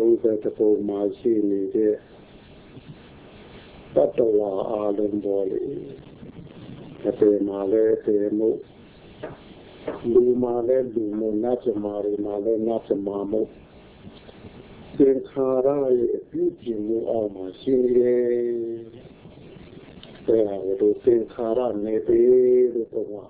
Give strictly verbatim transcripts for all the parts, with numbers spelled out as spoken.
သုံးဆယ်တစ်ပုံမှာရှိနေတဲ့တတ္တဝါအလုံးပေါ်လေအပေမှာလည်းအပေမှုလူမှာလည်းလူမှုနတ်ဇမာတွေမှာလည်းနတ်ဇမာမှုသင်္ခါရရဲ့အပြုကျင့်မှုအောက်မှာရှိနေတယ်အဲဒါကိုသင်္ခါရနေပေလို့ပြောတာ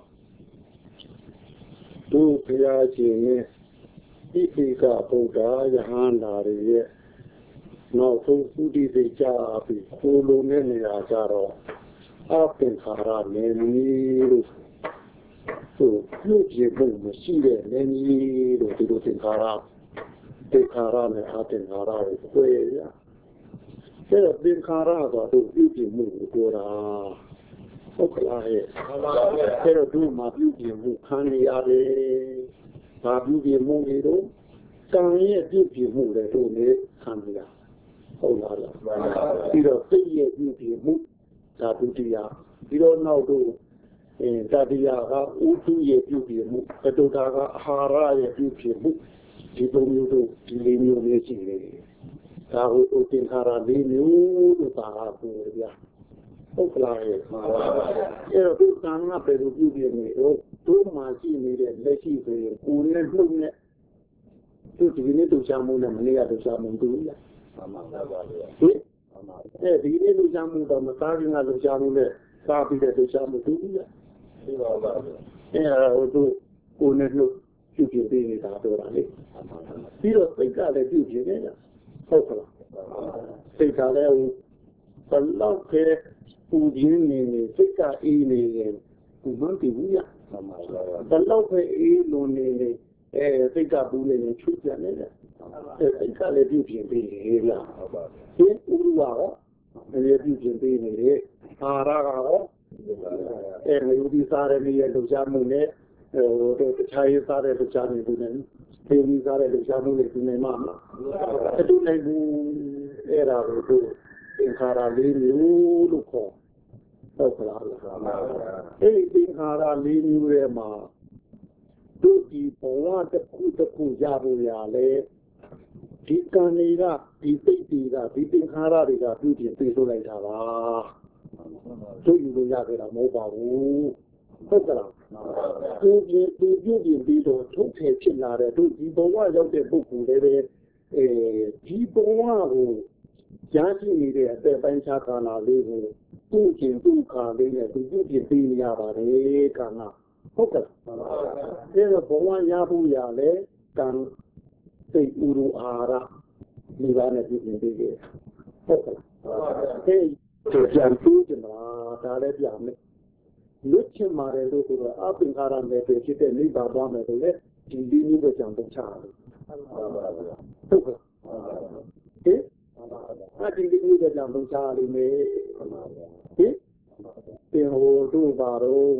သူဘုရားရှင်ရဲ့ဣတိကဗုဒ္ဓယဟန္တာရဲ့နောက်ဆုံးသုတိစိတ်ကြပြီးကိုလိုနဲ့နေရာကြတော့အသင်္ခါရနေမည်လို့သူပြုကြည့်ဖို့မရှိတဲ့နေမည်လို့ဒီလိုသင်္ခါရသင်္ခါရနဲ့အသင်္ခါရကိုတွေ့ရအဲဒါသင်္ခါရကတော့သူပြုကြည့်မှုကိုပြောတာဟုတ်ကလားရဲ့အဲတော့သူမှပြုကြည့်မှုခံရရတယ်ဘာပြုကြည့်မှုတွေတော့ကံရဲ့ပြုကြည့်မှုတွေတို့လည်းခံရဟုတ်လားပြီးတော့စိတ်ရဲ့ပြုကြည့်မှုဒါဒုတိယပြီးတော့နောက်တော့အဲတတိယကဥထုရဲ့ပြုကြည့်မှုသတုတာကအာဟာရရဲ့ပြုကြည့်မှုဒီလိုမျိုးတို့ဒီလေးမျိုးလေးရှိတယ်ဒါကိုသင်္ခါရလေးမျိုးလို့သာပြောရဟုတ်ကလားရဲ့အဲ့တော့ဒီကံကပဲလို့ပြုကြည့်နေတော့တို့မှရှိနေတဲ့လက်ရှိဆိုရင်ကိုယ်နဲ့နှုတ်နဲ့သူဒီနေ့တို့ချမှုနဲ့မနေ့ကတို့ချမှုတူလားမှန်ပါပါဟင်အဲဒီနေ့တို့ချမှုတော့မသားခင်ကတို့ချမှုနဲ့စားပြီးတဲ့တို့ချမှုတူလားဒီပါပါအဲ့ဒါတို့ကိုယ်နဲ့နှုတ်ပြုကြည့်ပေးနေတာတော့လားလေပြီးတော့စိတ်ကလည်းပြုကြည့်နေတာဟုတ်ကလားစိတ်ကလည်းဘလောက်ပဲပူရင်းနေနေစိတ်ကအေးနေရင်ဘုမတည်ဘူးရမှန်ပါပါဘလောက်ပဲအေးလွန်နေနေအဲစိတ်ကပူနေရင်ချွတ်ပြန်နေတယ်အဲစိတ်ကလည်းပြုပြင်ပေးနေလားဟုတ်ပါဘူးဒီဥရရောလည်းပြုပြင်ပေးနေတယ်အာရကတော့အဲလူဒီစားရနေရလှရှားမှုနဲ့ဟိုတို့တခြားရေးစားတဲ့လှရှားနေသူနဲ့ဒီဒီစားတဲ့လှရှားမှုတွေသူနဲ့မှမလားအတူနိုင်ဘူးအဲ့ဒါကိုတို့သင်္ခါရလေးမျိုးလို့ခေါ်ဟုတ်ကလားအဲ့ဒီသင်္ခါရလေးမျိုးထဲမှာတို့ဒီဘဝတစ်ခုတစ်ခုရဖို့ရလေဒီကံတွေကဒီစိတ်တွေကဒီသင်္ခါရတွေကပြုပြင်ပြေဆိုလိုက်တာပါတို့ယူလို့ရခဲ့တာမဟုတ်ပါဘူးဟုတ်ကလားသူဒီသူပြုပြင်ပြီးတော့ထုတ်ထည်ဖြစ်လာတဲ့တို့ဒီဘဝရောက်တဲ့ပုဂ္ဂိုလ်တွေပဲအဲဒီဘဝကိုကြားရှိနေတဲ့အသက်ပိုင်းခြားကာလလေးကိုသူ့ကျင်သူ့ခါလေးနဲ့သူပြုပြင်ပေးနေရပါတယ်ကံကဟုတ်ကဲ့အဲဒါဘဝရဖို့ရလဲကံစိတ်ဥရအာရဒီပါနဲ့ပြုပြင်ပေးတယ်ဟုတ်ကဲ့အဲဒီကြံသူ့ကျင်တာဒါလည်းပြမယ်လွတ်ချင်ပါတယ်လို့ဆိုတော့အပင်္ခါရနယ်ပဲဖြစ်တဲ့နိဗ္ဗာန်သွားမယ်ဆိုလေဒီဒီမျိုးပဲကြံပုံချတယ်ဟုတ်ကဲ့ဟင်အဒီဒီမျိုးပဲကြံပုံချရလိမ့်မယ်ဟင်တင်ဟိုတို့ပါတော့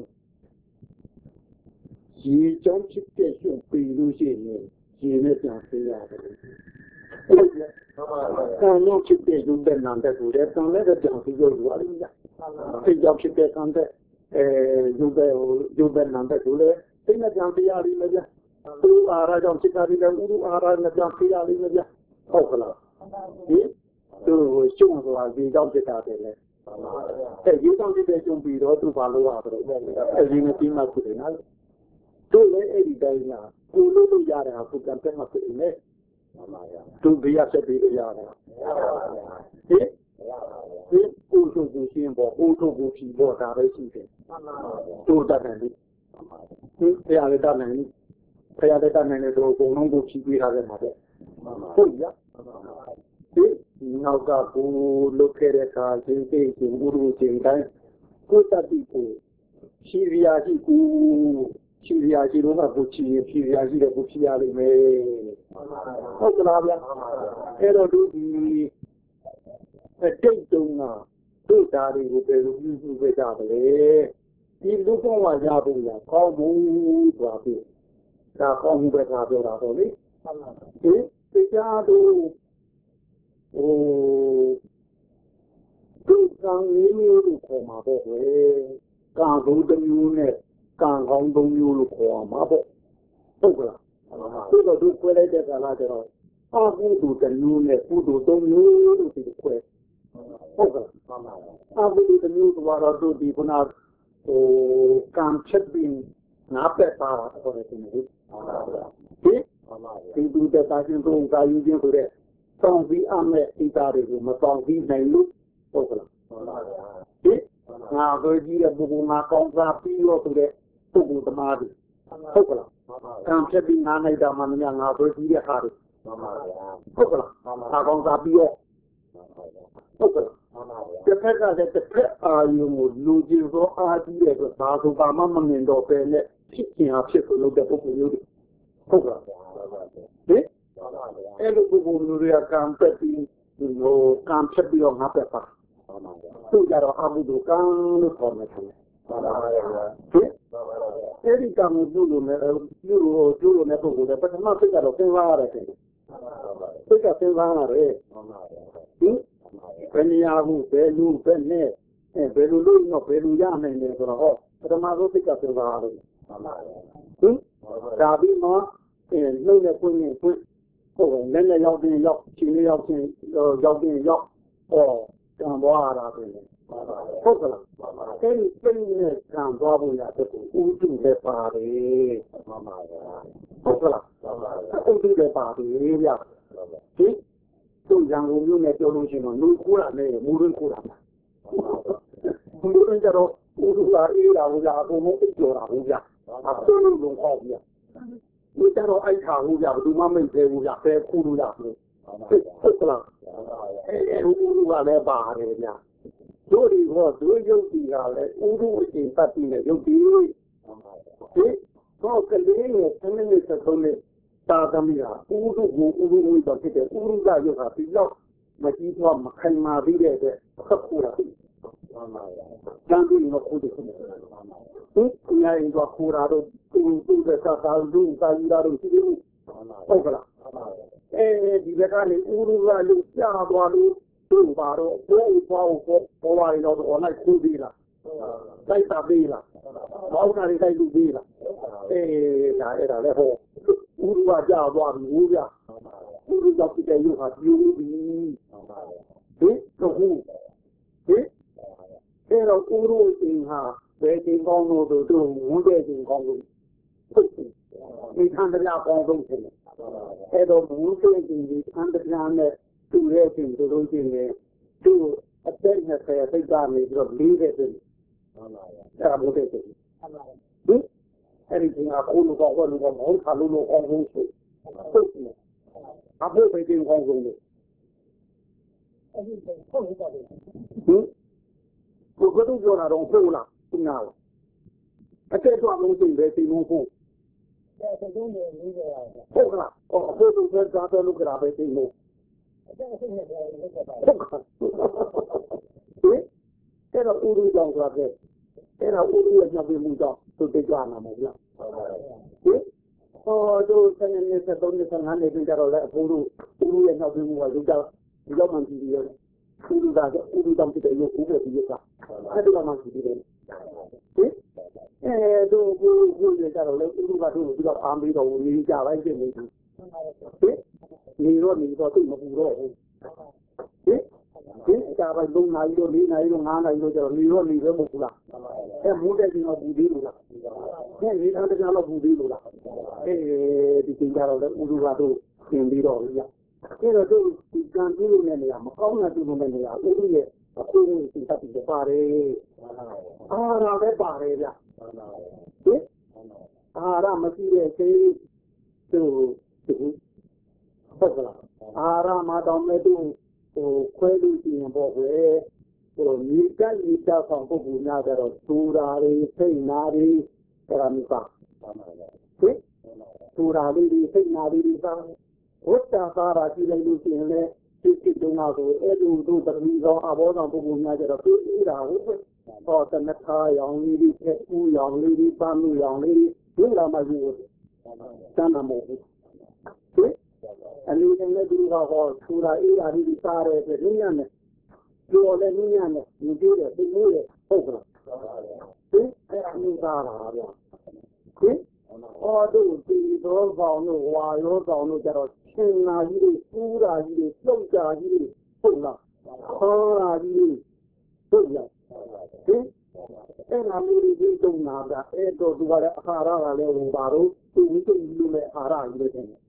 ရေကြောင်းဖြစ်တဲ့ရှင်ပြည်လို့ရှိရင်ရေနဲ့ပြန်ပေးရတယ်ဟုတ်ကဲ့ကံလို့ဖြစ်တဲ့ရုပ်တဲ့နာမ်တဲ့ဆိုတဲ့ကံလည်းပြန်ပြီးတော့ယူရလိမ့်မယ်စိတ်ကြောင့်ဖြစ်တဲ့ကံတဲ့အဲရုပ်တဲ့ဟိုရုပ်တဲ့နာမ်တဲ့ဆိုလေစိတ်နဲ့ပြန်ပေးရလိမ့်မယ်ဗျာသူအာရကြောင့်ဖြစ်တာဒီလည်းဥဒုအာရနဲ့ပြန်ပေးရလိမ့်မယ်ဗျာဟုတ်ကလားဒီသူရှုံးဆိုတာဒီကြောင့်ဖြစ်တာတယ်လေအဲဒီကြောင့်ဖြစ်တဲ့ရှုံးပြီးတော့သူဘာလို့ရတော့အဲဒီနဲ့ပြီးမှဖြစ်နေတာတို့လည်းအဲ့ဒီတိုင်းကကိုလို့လို့ရတဲ့ဟာကိုကံတက်မှဖြစ်နေတယ်မှန်ပါဗျာသူဘေးရဆက်ပြီးရတယ်ဟင်ဒီကိုထုတ်ကိုရှင်းပေါ်ကိုထုတ်ကိုဖြီးပေါ်ဒါပဲရှိတယ်မှန်ပါဗျာတို့တတ်တယ်ဒီဖရာလည်းတတ်နိုင်ဖရာလည်းတတ်နိုင်တယ်ဆိုအကုန်လုံးကိုဖြီးပေးထားတယ်မှာပေါ့ဟုတ်ရဒီနောက်ကကိုလုတ်ခဲ့တဲ့အခါရှင်းသိရှင်ဥရုရှင်တိုင်းကိုတတ်ပြီးကိုရှိရရှိကိုရှိရရှိတော့ကကိုချီဖြီရရှိတဲ့ကိုဖြီရလိမ့်မယ်ဟုတ်ကလားဗျာအဲ့တော့တို့ဒီအတိတ်တုန်းကတို့ဓာတ်တွေကိုပဲလူပြုစုခဲ့ကြတယ်ဒီလူကောင်းကရဖို့ရကောင်းဘူးဆိုတာပြဒါကောင်းမှုပဲထားပြောတာတော့လေဒီတရားတို့ဟိုဒုက္ခလေးမျိုးကိုခေါ်မှာပေါ့ကွယ်ကာဘုဒ္ဓမျိုးနဲ့ကံကောင်းသုံးမျိုးလို့ခေါ်မှာပေါ့ဟုတ်ကလားသူတို့တို့ခွဲလိုက်တဲ့ကာလကျတော့အာဟုတုတမျိုးနဲ့ကုသိုလ်သုံးမျိုးလို့ဒီခွဲဟုတ်ကဲ့အာဟုတုတမျိုးကတော့တို့ဒီခုနဟိုကံချက်ပြီးနားပက်ပါတော့တယ်ဒီဒီဒီဒုတတာချင်းသုံးကာယူခြင်းဆိုတဲ့တောင်းပြီးအမဲ့ဣတာတွေကိုမတောင်းပြီးနိုင်လို့ဟုတ်ကဲ့ဒီငါတို့ကြီးတဲ့ပုဂ္ဂိုလ်မှာကောင်းစားပြီးတော့ဆိုတဲ့ပုဂ္ဂိုလ်သမားတွေဟုတ်ကဲ့ကံချက်ပြီးနားလိုက်တာမှမများငါတို့ကြီးတဲ့ခါတွေဟုတ်ကဲ့ငါကောင်းစားပြီးတော့ဟုတ်ကဲ့တစ်ဖက်ကလည်းတစ်ဖက်အာယုံကိုလူကြီးသောအားကြီးတဲ့ဆိုဒါဆိုဘာမှမမြင်တော့ပဲနဲ့ဖြစ်ခြင်းအဖြစ်ကိုလုပ်တဲ့ပုဂ္ဂိုလ်မျိုးတွေဟုတ်ကဲ့ဒီအဲ့လိုပုဂ္ဂိုလ်မျိုးတွေကကံပက်ပြီးဟိုကံဖြတ်ပြီးတော့ငါပက်ပါသူကြတော့အမှုတို့ကံလို့ခေါ်နေတယ်ဒီအဲ့ဒီကံကိုပြုလို့နဲ့ပြုလို့ကျိုးလို့နဲ့ပုဂ္ဂိုလ်တွေပထမစိတ်ကတော့စဉ်းစားရတယ်စိတ်ကစဉ်းစားရတယ်ဟင်ဘယ်နေရာဟုဘယ်လူဘယ်နဲ့ဘယ်လိုလို့တော့ဘယ်လိုရနိုင်လဲဆိုတော့ဟောပထမဆုံးစိတ်ကစဉ်းစားရတယ်ဟင်ဒါပြီးမှအဲနှုတ်နဲ့ပွင့်နဲ့ပွင့်ဟုတ်ကဲ့လက်နဲ့ရောက်တင်ရောက်ခြေနဲ့ရောက်တင်ရောက်တင်ရောက်ဟောကံသွားရတာပဲဟုတ်ကဲ့အဲဒီပြင်းနဲ့ကံသွားဖို့ရတဲ့ကိုဥဒုလည်းပါတယ်ဟုတ်ကဲ့ဥဒုလည်းပါတယ်ဗျဒီသူ့ရံကုန်မျိုးနဲ့ပြောလို့ရှိရင်လူကိုးတာနဲ့မူရင်းကိုးတာမူရင်းကြတော့ဥဒုကအေးတာဘူးဗျာအကုန်လုံးအိတ်ကြော်တာဘူးဗျာအခုလုံးလုံးဟောဗျာဒီကြတော့အိုက်ခါဘူးဗျာဘယ်သူမှမိတ်သေးဘူးဗျာဖဲခုလို့ရဘူးဟုတ်ကဲ့အဲဥဒုကလည်းပါတယ်ဗျာတို့ဒီဟောတို့ယုတ်ဒီကလည်းဥဒုအရှင်တတ်ပြီးနဲ့ယုတ်ဒီဒီတော့ကလေးရဲ့ဆင်းရဲတဲ့သုံးနဲ့တာသမီးဟာဥဒုကိုဥဒုဝိတော့ဖြစ်တယ်ဥဒုကယုတ်ဟာဒီတော့မကြီးတော့မခိုင်မာပြီးတဲ့အတွက်အခက်ခုတာကျန်ပြီးတော့ခုတည်းခုဒီညာရင်တော့ခိုးတာတော့သူသူတဲ့သာသာလူသာယူတာတော့ရှိတယ်ဟုတ်ကလားအဲဒီဘက်ကနေဥဒုကလူပြသွားလို့သူ့ဘာတော့ဘိုးဘွားကိုပေါ်လာတော့တော့လိုက်ခိုးသေးလားတိုက်တာသေးလားဘောက်တာတွေတိုက်လူသေးလားအေးဒါအဲ့ဒါလည်းဟောဥဒုကကြာသွားပြီဦးဗျဥဒုကပြတဲ့ရုပ်ဟာပြူပြီဟင်တော့ဟုတ်ဟင်အဲ့တော့ဥဒုအင်းဟာဘယ်ချိန်ကောင်းလို့တို့ဝန်းတဲ့ချိန်ကောင်းလို့ဟုတ်ပြီဒီခံတရားကောင်းဆုံးချိန်အဲ့တော့ဝန်းတဲ့ချိန်ဒီခံတရားနဲ့သူ့ရဲ့ချိန်တို့လို့ချင်းနေသူ့အသက်နဲ့ဆယ်စိတ်ကနေပြီးတော့လေးတဲ့ချိန်ဟုတ်လားအဲ့ဒါဘုရားချိန်ဟင်အဲ့ဒီချိန်ကကိုလူကောကိုလူကောမဟုတ်ခါလူလို့အောင်ဆုံးဆိုဟုတ်ပြီအဖို့ပဲချိန်ကောင်းဆုံးလို့အဲ့ဒီချိန်ဟုတ်လို့ပါတယ်ဟင်ကိုကတော့ပြောတာတော့ဟုတ်လားသူနာလားအကျက်တော့လုံးချိန်ပဲချိန်လုံးဖို့အဲ့ဒါတုံးနေလေးရဟုတ်ကလားအော်အဖို့သူကကတော့လူကရာပဲချိန်လို့အဲ့ဒါစိတ်နဲ့ပြောလို့ဆက်ပါဟုတ်ကဲ့အဲ့တော့ဥရုကြောင့်ဆိုတော့အဲ့တော့ဥရုရဲ့ညှပ်ပြီးမှုကြောင့်သူတိတ်ကြမှာမဟုတ်လားဟင်ဟောတို့ဆယ်နှစ်ဆက်သုံးနှစ်ဆယ်ငါးနှစ်ကြတော့လေအဖိုးတို့ဥရုရဲ့ညှပ်ပြီးမှုကလူကြောင့်ဒီလောက်မှကြည့်ပြီးရောဥရုကဥရုတောင်ဖြစ်တဲ့ရုပ်ဥပ္ပဒီကအဲ့ဒါမှကြည့်ပြီးတယ်ဟင်အဲတို့ကိုကိုကြတော့လေဥရုကတို့ပြီးတော့အာမေးတော်နေကြပိုင်းဖြစ်နေတယ်ဟင်နေတော့နေတော့သူ့မပူတော့ဘူးဟင်ဒီကဘာလုံးနိုင်လို့လေးနိုင်လို့ငါးနိုင်လို့ကျတော့နေတော့နေပဲမဟုတ်ဘူးလားအဲမူးတဲ့ကြီးတော့ပူသေးလို့လားဟဲ့ဒီအားတကတော့ပူသေးလို့လားအဲဒီကျင်ကြတော့လေဥရုကတို့သင်ပြီးတော့လေအဲတော့တို့ဒီကံပြုလို့တဲ့နေရာမကောင်းတာပြုလို့တဲ့နေရာဥရုရဲ့အခုဒီသတိတွေပါတယ်အာရပဲပါတယ်ဗျဟင်အာရမရှိတဲ့ချိန်သူသူဟုတ်ကလားအာရမတော်မဲ့သူဟိုခွဲလို့ရှိရင်ပေါ့ကွယ်ဟိုမြေကလေးတောက်ဆောင်ပုဂ္ဂိုလ်များကြတော့သူရာတွေစိတ်နာတွေအဲ့ဒါမျိုးပါဟင်သူရာလေးတွေစိတ်နာတွေပါဝတ္တသာရာကြည့်လိုက်လို့ရှိရင်လည်းဒီစိတ်တုံးတော့အဲ့လိုတို့တတိသောအဘောဆောင်ပုဂ္ဂိုလ်များကြတော့သူဣရာဟုတ်ဟောတနခါရောင်လေးတွေဥရောင်လေးတွေပန်းမှုရောင်လေးတွေဒီလာမှယူတမ်းမှာမဟုတ်ဘူးဟင်အလူတိုင်းလည်းဒီကဟောထူရာဣရာဒီစားရဲတဲ့နည်းနဲ့ပြောလဲနည်းနဲ့ဒီလိုတဲ့ဒီလိုရဲ့ဟုတ်ကလားဟင်အဲ့အမှုသားတာဗျဟင်ဟောတို့ဒီသောဆောင်တို့ဝါရောဆောင်တို့ကြတော့ရှင်နာကြီးတွေပူရာကြီးတွေပြုတ်ကြကြီးတွေဟုတ်လားခေါ်ရာကြီးတွေဟုတ်လားဟင်အဲ့နာမျိုးကြီးတုံနာတာအဲ့တော့သူကလည်းအာဟာရကလည်းဟိုပါတော့သူဝိသုလူနဲ့အာဟာရကြီးတွေတယ်ဟင်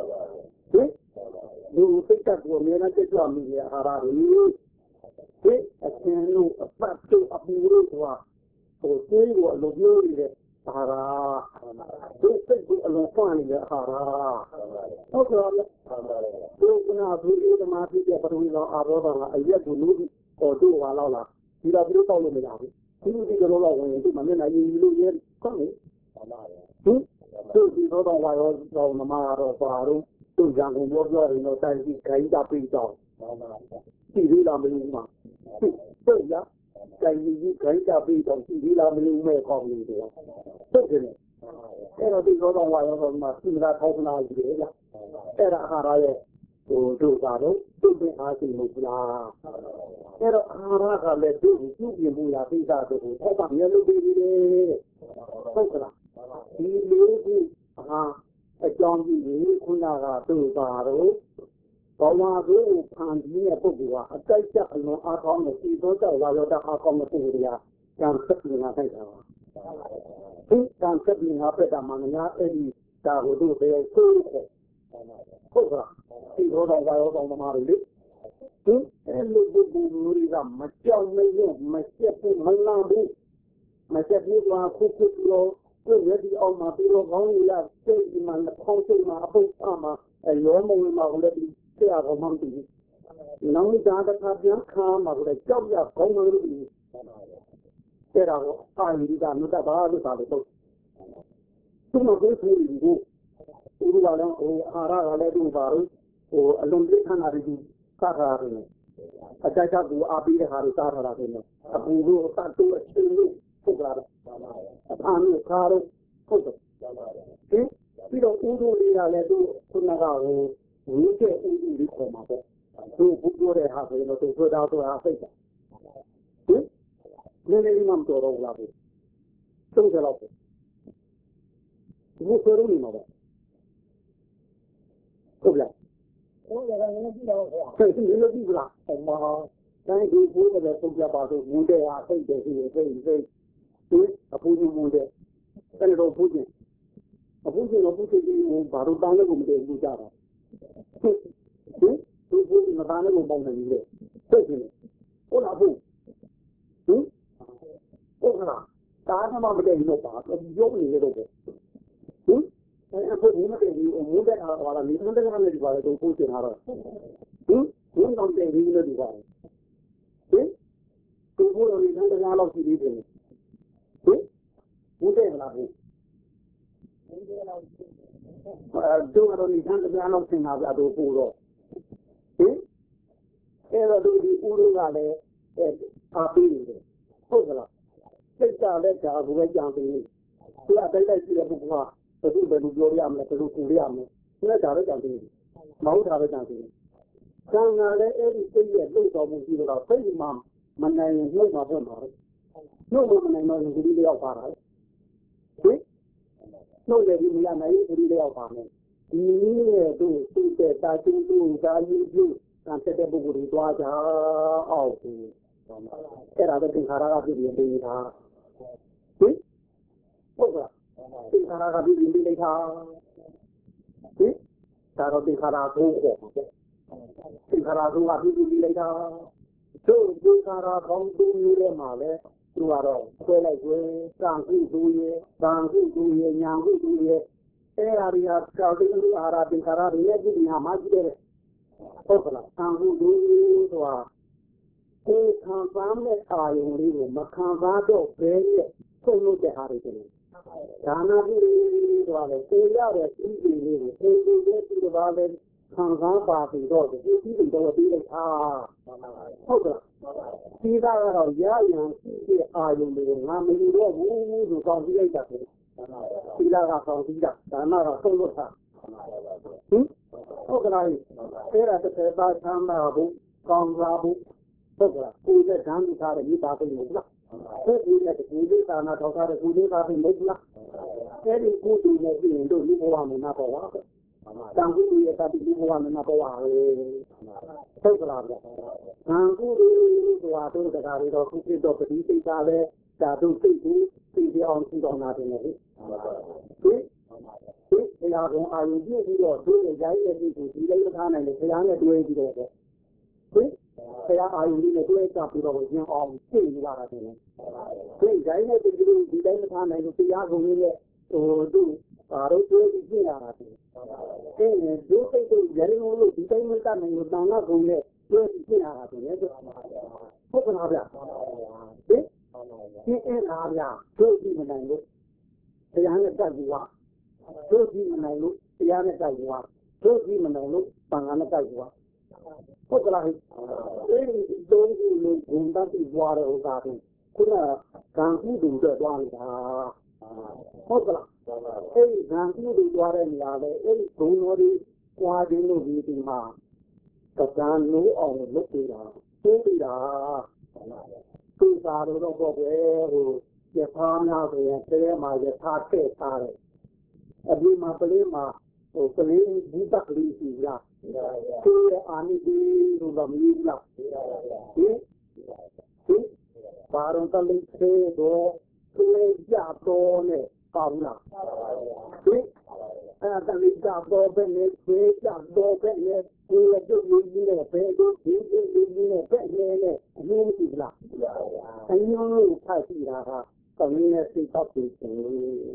လူစိတ်ကကိုအများနဲ့တက်ကြမိတဲ့အာဟာရတွေဟင်အချင်းတို့အပတ်တို့အပူတို့ကဟိုသွေးကိုအလိုမျိုးနေတဲ့အာဟာရသူစိတ်ကိုအလိုဖွင့်နေတဲ့အာဟာရဟုတ်ကဲ့သူကနာဘူးဒီမှာဖြစ်တဲ့ပထဝီလောအာဘောကအရက်ကိုလို့ဟိုတို့ဟာလောက်လားဒီတော့ပြုတော့လို့မရဘူးဒီဒီကတော့ဝင်ဒီမှာမျက်နှာရည်လို့ရဲကောင်းလေဟင်သူဒီတော့တော့ဝါရောတော့မမတော့ပါတော့သူရန်ကုန်ပြောပြောရင်တော့တိုင်းကြီးခိုင်းတာပြီးတော့ဒီလိုလာမလို့မှာဟုတ်လားတိုင်းကြီးခိုင်းတာပြီးတော့ဒီလိုလာမလို့မဲ့ကောင်းနေတယ်ဟုတ်တယ်အဲ့တော့ဒီတော့တော့ဝါရောတော့မှာသူကထောက်နာယူတယ်လားအဲ့ဒါအာဟာရရဲ့ဟိုတို့ကတော့သူ့ပြင်အားရှိမှုလားအဲ့တော့အာဟာရကလည်းသူ့ကိုပြုပြင်မှုလားသိတာတို့ကိုထောက်ပါမျက်လုံးပြီးပြီလေဟုတ်ကလားဒီလိုကြီးအာအကြောင်းကြီးခုနကသူ့ပါတော့ဘဝကိုဖန်တီးတဲ့ပုဂ္ဂိုလ်ကအတိုက်ချက်အလွန်အားကောင်းတဲ့ဒီတော့ကြောက်လာတော့အားကောင်းတဲ့ပုဂ္ဂိုလ်တွေကကံဆက်ပြီးငါထိုက်တာပါဒီကံဆက်ပြီးငါပြတာမှငါအဲ့ဒီဒါကိုတို့ပဲဆိုးခေါ်ဟုတ်ကဲ့ဒီတော့တော့ဘာရောတော့မမားလေဒီအဲ့လိုပုဂ္ဂိုလ်တွေကမကြောက်နေလို့မချက်ဘူးမလန့်ဘူးမချက်ဘူးကခုခုလို့သူရည်အောင်မှာပြီးတော့ကောင်းရစိတ်ဒီမှာခေါင်းစိတ်မှာအဖို့အမှာအလောမဝင်မှာလည်းဆရာကမှမသိဘူးနောက်ဒါတခါပြန်ခါမှာလည်းကြောက်ရကောင်းလို့အဲ့ဒါကိုအာရီကမြတ်ဘာလို့သာလို့သူ့မှာကိုယ်ကိုယ်ကိုဒီလိုလည်းဟိုအာဟာရကလည်းသူ့ပါလို့ဟိုအလုံးပြခဏရီစားထားတယ်အကြိုက်ချကူအားပေးတဲ့ဟာတွေစားထားတာတယ်အပူတို့အတ်တို့အချင်းတို့ဟုတ်လားအဖာမျိုးခါတို့ဟုတ်တယ်ဟင်ပြီးတော့ဦးတို့လေးကလည်းသူခုနကဟိုဝိကျဲဦးဦးလေးခေါ်မှာပေါ့သူဘုပြောတဲ့ဟာဆိုရင်တော့သူဆိုတာဆိုတာစိတ်တယ်ဟင်နည်းနည်းမှမတော်တော့ဘူးလားဘူးသုံးကြတော့ဘူးဘုဆိုရုံးနေမှာပေါ့ဟုတ်လားဟုတ်ကဲ့လည်းကြည့်တော့ဗျာဒီလိုကြည့်ကြလားအမတိုင်းဒီဘိုးလည်းပုံပြပါဆိုမူတဲ့ဟာစိတ်တယ်ရှိစိတ်စိတ်သူအပူကြီးမူတဲ့အဲ့လိုပူကြီးအပူကြီးတော့ပူကြီးကိုဘာလို့တောင်းလဲကိုမတည်ဘူးကြတာဟင်သူပူကြီးမတောင်းလဲကိုပေါင်းနေပြီလေစိတ်ကြီးဟုတ်လားဘူးဟင်ဟုတ်ကလားတားမှမတည်ဘူးတော့ပါရုပ်နေရတော့ဟင်အဲ့အခုဒီမတည်ဘူးမူတဲ့ဟာကလည်းမင်းတဲ့ကနေဒီပါလေသူပူချင်တာတော့ဟင်ဘုံတော့တည်ဘူးလို့ဒီပါဟင်သူဘုရားလေးတန်းလောက်ရှိသေးတယ်ဟင်ဘုတဲ့မလားဘူးဘုတဲ့လောက်ရှိအဲတို့ကတော့ဒီတန်းလောက်ဆင်လာပြတော့ပို့တော့ဟင်အဲ့တော့ဒီဦးတို့ကလည်းအားပေးနေတယ်ဟုတ်ကလားစိတ်ကလည်းဒါဘုရားကြောင့်ပြီးသူအတိုက်တိုက်ရှိတဲ့ပုဂ္ဂိုလ်ကဘယ်သူဘယ်လိုပြောရမလဲဘယ်လိုကူရမလဲသူလည်းဒါပဲကြောင့်ပြီးမဟုတ်တာပဲကြောင့်ပြီးကံကလည်းအဲ့ဒီစိတ်ရဲ့လှုပ်တော်မှုရှိတော့စိတ်မှမနိုင်ရင်လှုပ်မှာပေါ့နော်လှုပ်မနိုင်တော့ဒီလိုရောက်ပါတာဟင်လှုပ်တယ်ဒီမရနိုင်ဘူးဒီလိုရောက်ပါမယ်ဒီနည်းရဲ့သူ့သူ့တဲ့တာချင်းသူ့ဒါကြီးပြုကံတက်တဲ့ပုဂ္ဂိုလ်တွေတွားကြအောင်ဒီအဲ့ဒါတော့သင်္ခါရကပြည့်ပြီးပေးတာဟင်ဟုတ်ကဲ့သင်္ခါရကပြည့်ပြီးပေးတာဟင်ဒါတော့သင်္ခါရကိုခေါ်မှာပေါ့သင်္ခါရကိုကပြည့်ပြီးပေးတာတို့သင်္ခါရကောင်းသူမျိုးထဲမှာလဲသူကတော့ဆွဲလိုက်ဆွဲကံကုသူရဲ့ကံကုသူရဲ့ညာကုသူရဲ့အဲ့ဒါတွေကကြောက်တဲ့လူအားရသင်္ခါရတွေရဲ့ဒီညာမှာကြည့်တယ်ဟုတ်ကလားကံကုသူဆိုတာကိုယ်ခံစားမဲ့အာယုံလေးကိုမခံစားတော့ဘဲနဲ့ဆုံးလို့တဲ့ဟာတွေတယ်ဒါနာပြုဆိုတာလေကိုရတဲ့ဤဒီလေးကိုကိုယ်ကိုယ်ရဲ့ဒီဘာလဲခံစားပါပြီးတော့ဒီဒီတော့ပြီးလိုက်တာဟုတ်ကဲ့ဒီကတော့ရရန်ရှိတဲ့အာယုံတွေကိုငါမယူတော့ဘူးဆိုကောင်းပြီးလိုက်တာပဲဒီကကကောင်းပြီးတာဒါမှတော့ဆုံးလို့တာဟင်ဟုတ်ကဲ့အဲ့ဒါတစ်ခါပါသမ်းပါဘူးကောင်းစားဘူးဟုတ်ကဲ့ကိုယ်ကဓာတ်ထားတဲ့မိသားစုမျိုးလားကိုယ်ကဒီလေးသာနာထောက်ထားတဲ့ကိုယ်လေးသားစုမျိုးလားအဲ့ဒီကိုယ်တူနေပြီးရင်တို့ဒီဘဝမှာနားပေါ်ပါတန်ခုရဲ့တတိယဘဝမှာဘဝပဲဟုတ်ကလားဗျတန်ခုတို့ကတော့တရားတွေတော့ခုပြတော့ပတိစိတ်ကလည်းဒါတို့စိတ်ကိုသိကြအောင်သိတော်နာတယ်လေဒီဒီတရားကောင်အာရုံပြုပြီးတော့တို့ရဲ့ရိုင်းရဲ့ဒီကိုဒီလေးထားနိုင်တယ်တရားနဲ့တွဲပြီးတော့ဒီတရားအာရုံလေးနဲ့တွဲကြပြီးတော့ရင်အောင်သိနေရတာတယ်ဒီရိုင်းနဲ့ဒီလိုဒီလေးထားနိုင်လို့တရားကောင်လေးနဲ့ဟိုတို့အာရုံတွဲပြီးသိရတာတယ်အဲဒုစိတ်ကိုရရင်လို့ဒီတိုင်းမတတ်နိုင်လို့တောင်းတော့ကုန်နဲ့တွဲပြီးသိရတာတယ်ဟုတ်ကလားဗျဟင်ဒီအဲ့ဒါဗျတို့ကြည့်မနိုင်လို့တရားနဲ့တတ်ပြီးว่าတို့ကြည့်မနိုင်လို့တရားနဲ့တတ်ပြီးว่าတို့ကြည့်မနိုင်လို့ဘာငါနဲ့တတ်ပြီးว่าဟုတ်ကလားအဲဒီတုံးကြီးလို့ဘုံတတ်ပြီးွားတဲ့ဥစ္စာကိုခုနကံကုသိုလ်တွေတွားနေတာဟုတ်ကလားအဲဒီကံကုသိုလ်တွားတဲ့နေရာလေအဲဒီဘုံတော်ကြီးတွားခြင်းလို့ဒီဒီမှာကံနိုးအောင်လုပ်ပြတာသိပြီလားသူစားတော့တော့ပေါ့ပဲဟိုရထားများဆိုရင်တဲမှာရထားထည့်ထားတယ်အပြင်မှာပလေးမှာဟိုပလေးဘူးတက်ကလေးရှိလားသူရဲ့အာနိဒီလို့တော့မယူလားဟင်ဟင်ဘာရောတလေးသေးတော့သူရဲ့ကြတော့နဲ့ကောင်းလားဟင်အဲ့ဒါလေးကြတော့ပဲလေသေကြတော့ပဲလေဒီလိုတို့ယူနေတယ်ပဲဒီဒီဒီနဲ့ပဲလေအမှုမရှိလားအညုံလို့ဖတ်ကြည့်တာကသမီးနဲ့စိတ်တောက်ပြီးရှင်ဟင်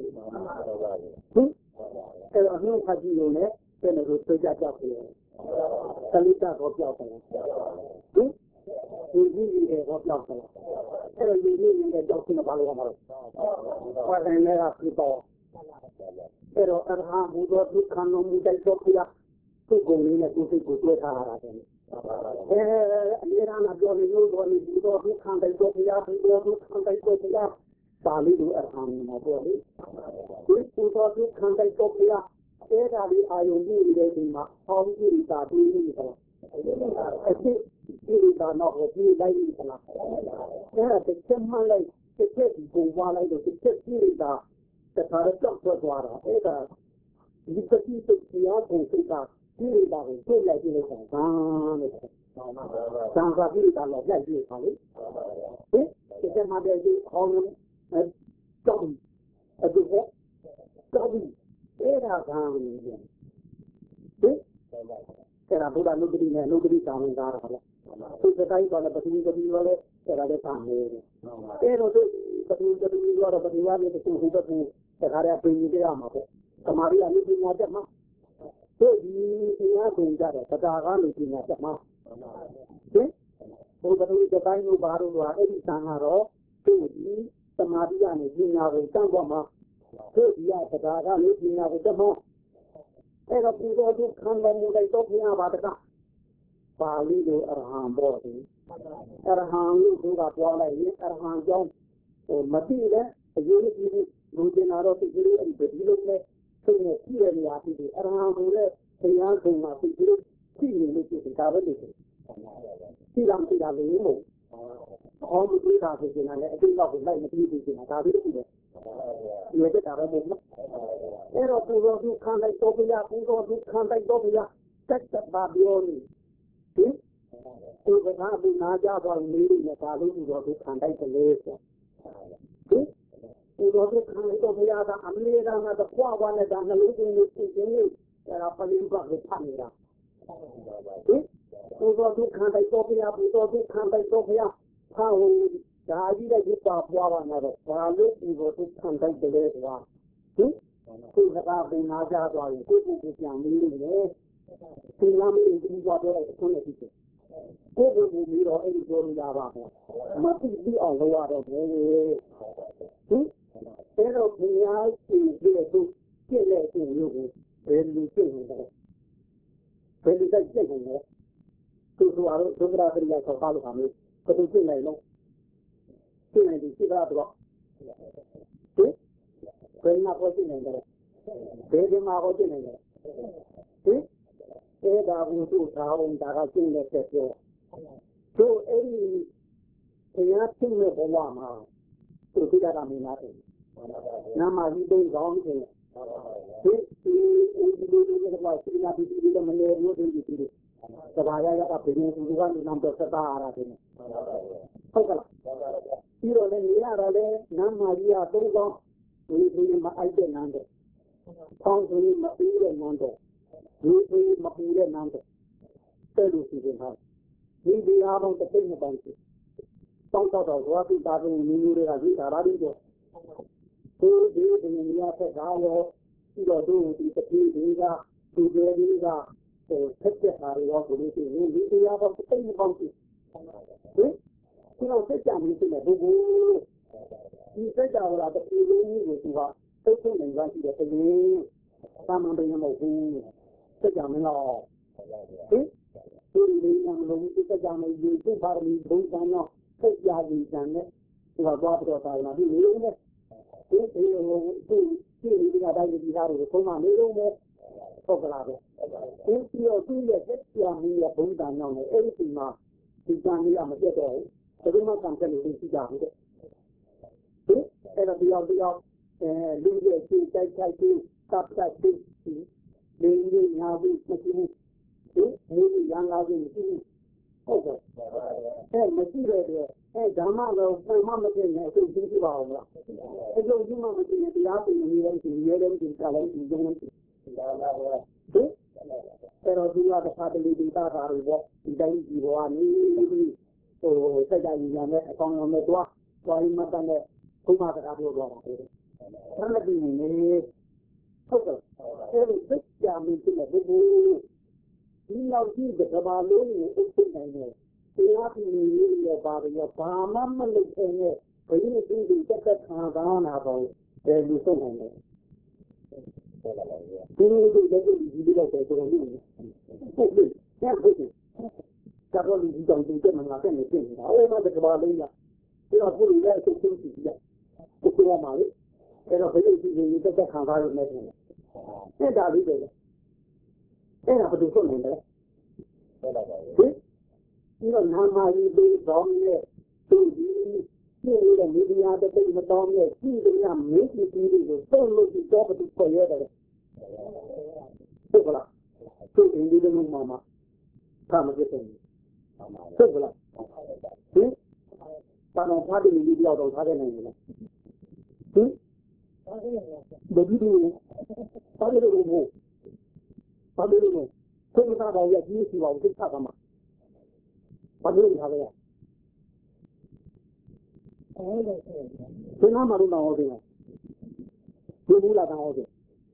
အဲ့တော့နှုတ်ဖတ်ကြည့်လို့လည်းတဲ့လိုသိကြကြောက်တယ်သလိတာတော့ကြောက်တယ်ဟင်ဒီကြီးကြီးတော့ကြောက်တယ်အဲ့တော့ဒီကြီးကြီးကြောက်နေပါလို့မှာဟောတယ်လည်းကပြတော့အဲ့တော့အရဟံဘုဒ္ဓဒုက္ခနောမူတိုက်တော့ပြသူ့ကိုယ်လေးနဲ့သူ့စိတ်ကိုတွေ့ထားရတာတယ်အဲအမြဲတမ်းပြောနေလို့တော့ဒီတော့ဒုက္ခတိုက်တော့ပြဘုဒ္ဓဒုက္ခတိုက်တော့ပြပါဠိလိုအရဟံမှာပြောလေဒီဘုဒ္ဓဒုက္ခတိုက်တော့ပြအဲဒါလေးအာယုံကြည့်နေတဲ့ဒီမှာဟောင်းကြည့်တာတွေ့နေတယ်အဲ့ဒီဒီကတော့ဒီလိုက်နေတာအဲ့ဒါတစ်ချက်မှလိုက်တစ်ချက်ဒီကိုဝါလိုက်တော့တစ်ချက်ကြည့်တာတခါတော့ကြောက်သွားတာအဲ့ဒါဒီပတိတုတ်တရားကိုစိတ်ကကြည့်တာကိုတွေ့လိုက်ကြည့်လိုက်တာဘာလို့သံဃာပိတာတော့လိုက်ကြည့်ပါလေဟင်ဒီကမှာတဲ့ဒီဟောင်းကြောက်အဲ့ဒီကြောက်အဲ့ဒါကံဟင်အဲ့ဒါဘုရားလူတိနဲ့လူတိတောင်းနေတာပါဗျသူစတိုင်းတော့ပတိပတိရောလေအဲ့ဒါလည်းပါနေတယ်အဲ့တော့သူပတိပတိရောတော့ပတိဝါနဲ့သူဟိုဘက်ကိုတခါတည်းပြင်ပြရမှာပေါ့သမာဓိအမှုပညာတက်မှာတို့ဒီပညာကုန်ကြတော့တရားကားလို့ပညာတက်မှာဟင်ဘုရားလူစတိုင်းကိုဘာလို့လဲအဲ့ဒီသံဃာတော့သူဒီသမာဓိကနေပညာကိုတန်းသွားမှာတို့ဒီရတရားကားလို့ပညာကိုတက်မှာအဲ့တော့ဒီလိုဒီခံတော်မူလိုက်တော့ဘုရားဘာတကပါဠိလိုအရဟံဘောဒီအရဟံလို့သူကပြောလိုက်ရင်အရဟံကြောင့်ဟိုမတိတဲ့အရေးကြီးလူကျင်လာတော့ဒီလိုအဲ့ဒီလိုနဲ့သူ့နဲ့ကြည့်ရနေရပြီအရဟံလို့လည်းတရားဆုံးမှာဒီလိုကြည့်နေလို့ဒီကားပဲလေဒီလားဒီလားလို့မို့အော်ဒီကားဆိုရင်လည်းအတိတော့လိုက်မပြီးဘူးဆိုတာဒါပြီးတော့ဒီလိုတက်တာပဲမို့နော်အဲ့တော့သူတို့ခံလိုက်တော့ပြရသူတို့ခံလိုက်တော့ပြရတက်တက်ပါပြောနေဟင်သူကဘာဘူးနာကြပါလို့လေးနဲ့ဒါလို့သူတို့ခံလိုက်တယ်လေဆိုဟင်သူတို့ခံလိုက်တော့ပြရတာအမေရိကန်ကတော့ခွာဝါနဲ့ဒါနှလုံးသွင်းလို့သိနေတယ်အဲ့ဒါပလင်ဘတ်ကိုဖတ်နေတာဟင်သူတို့ခံလိုက်တော့ပြရသူတို့ခံလိုက်တော့ပြရဟာဟိုဒါကြီးတဲ့ဒီပါပွားပါနဲ့တော့ဘာလို့ဒီကိုသူခံလိုက်တယ်လဲဆိုတာဟင်သူကပင်နာကြသွားရင်ကိုယ့်ကိုယ်ပြန်ပြီးနေတယ်ဒီလမ်းမင်းဒီသွားတော့ဆုံးနေပြီကိုယ့်ကိုယ်ကိုပြီးတော့အဲ့ဒီပြောလို့ရပါမယ်မသိပြီးအောင်လုပ်ရတော့ဘယ်ဟင်အဲ့တော့ဘုရားရှင်ပြည့်စုံပြည့်တဲ့ရှင်မျိုးကိုဘယ်လိုပြည့်နေလဲဘယ်လိုတိုက်ပြည့်နေလဲသူတို့အားဒုက္ခရာပရိယာဆောက်လို့ပါမျိုးဘယ်လိုပြည့်နိုင်လို့ပြည့်နိုင်ဒီစိတ်ကတော့ဟင်ဘယ်မှာပေါ်ပြည့်နိုင်တယ်ဘယ်ဒီမှာပေါ်ပြည့်နိုင်တယ်ဟင်အဲ့ဒါကိုသူ့ထားအောင်ဒါကကျင်းတဲ့ဆက်ပြောသူအဲ့ဒီတရားသိမဲ့ဘဝမှာသူသိတာမင်းလားနာမကြီးတုံးကောင်းတယ်ဒီဒီว่าสิ่งที่ดีๆมันเลยรู้ดีดีสบายใจกับเป็นอย่างที่ว่าน้ำตัวสตาร์อะไรเนี่ยเข้ากันที่เราเนี่ยนี่อะไรเนี่ยน้ำมาดีอ่ะตรงก็มีมีมาไอเดียนั่นเองท้องมีมาปีเรื่องนั่นเองมีมีมาปีเรื่องนั่นเองเจอดูสิเป็นครับมีดีอาบงจะเป็นยังไงต้องต่อต่อว่าที่ตาเป็นมีมีเรื่องที่สาระดีด้วยคือดีเป็นอย่างนี้แค่ดาวที่เราดูที่ตะกี้ดีก็ดูเรื่องดีก็โอ้เท็จจะหาเรื่องคนที่มีมีดีอาบงจะเป็นยังไงที่เราเช็คจำมีสิ่งไหนดูมีเช็คจำเวลาตะกี้รู้อยู่ที่ว่าเช็คที่ไหนว่าที่จะเป็นตามมันเป็นยังไงดูเช็คจำไม่หรอกที่ที่มีอย่างลงที่เช็คจำไม่อยู่ที่บารมีดูจำเนาะเช็คยาดีจำเนี่ยที่ว่าบ้าตัวตายมาที่รู้เนี่ยที่ที่ที่ที่ที่เราได้ยินข่าวหรือคนมาไม่รู้เนี่ยก็กระไรที่ที่เราที่จะเช็คจำมีอย่างดูจำเนาะเนี่ยเอริสิมาဒီကံလေးအမပြတ်တော့ဘယ်လိုမှကံပြတ်လို့ရှိကြဘူးတဲ့ဟင်အဲ့တော့ဒီအောင်ဒီအောင်အဲလူရဲ့စိတ်တိုက်ခိုက်ပြီးတပ်တက်ပြီးဒီလေးညာပြီးမရှိဘူးဟင်ဒီရန်လာပြီးမရှိဘူးဟုတ်ကဲ့အဲမရှိတဲ့အတွက်အဲဓမ္မတော့ဘယ်မှမဖြစ်နဲ့အခုကြည့်ကြပါဦးလားအဲ့လိုကြီးမှမရှိရင်တရားပြင်နေတယ်ဒီရဲတယ်ဒီကလည်းဒီကျုံးနေဒါလာတော့ဟင်အဲ့တော့ဒီကတစ်ခါတလေဒီတာတာတွေပေါ့ဒီတိုင်းဒီဘဝနေပြီးဟိုစက်ကြရင်ညာနဲ့အကောင်အောင်နဲ့တွားတွားရင်မတန်တဲ့ဘုရားစကားပြောတော့တာလေဆန္ဒပြနေနေဟုတ်ကဲ့အဲ့ဒီစက်ကြမင်းတဲ့ဘုရားဒီလောက်ကြီးကဘာလို့နေအစ်စ်နိုင်နေတရားပြနေရပါတော့ဘာမှမလုပ်နဲ့ဘယ်လိုဒီဒီတက်တက်ခံစားနာတော့ဘယ်လိုဆုံးနိုင်လဲဒီလိုဒီလိုဒီလိုတော့တော်တော်ကြီးဟုတ်ပြီဆက်ပြီကတော့ဒီကြောင့်ဒီကမှငါတက်နေပြင်နေတာအဲ့မှာတကဘာလေးလားဒီတော့ကိုယ်လည်းအဆုတ်ဆုံးကြည့်ရကိုယ်ကမှလေအဲ့တော့ဘယ်လိုဒီဒီတက်တက်ခံစားရမလဲအဲ့ဒါလေးပဲအဲ့ဒါဘယ်လိုဆုံးနေလဲဟုတ်ပါပါဟင်ဒီတော့နာမကြီးပြီးတော့နဲ့သူဒီဒီလိုမီဒီယာတဲ့တိတ်မတော်နဲ့ဒီလိုရမေးကြည့်ပြီးလို့သုံးလို့ဒီတော့ဘယ်လိုပေါ်ရတယ်ဟုတ်ကလားသူအင်းဒီလိုမှမှာသာမကြည့်ဘူးဟုတ်ကလားဟင်ဘာလို့ဖားတယ်ဒီပြောတော့ထားခဲ့နိုင်လဲဟင်ဘယ်ဒီလိုဘာလို့လို့မို့ဘာလို့လို့သူကသာတော့ရကြီးစီပါဦးသိတာကမှာဘာလို့ထားလဲအဲ့ဒါဆိုနာမလို့တော့ဟုတ်တယ်ဒီဘူးလာတော့ဟုတ်တယ်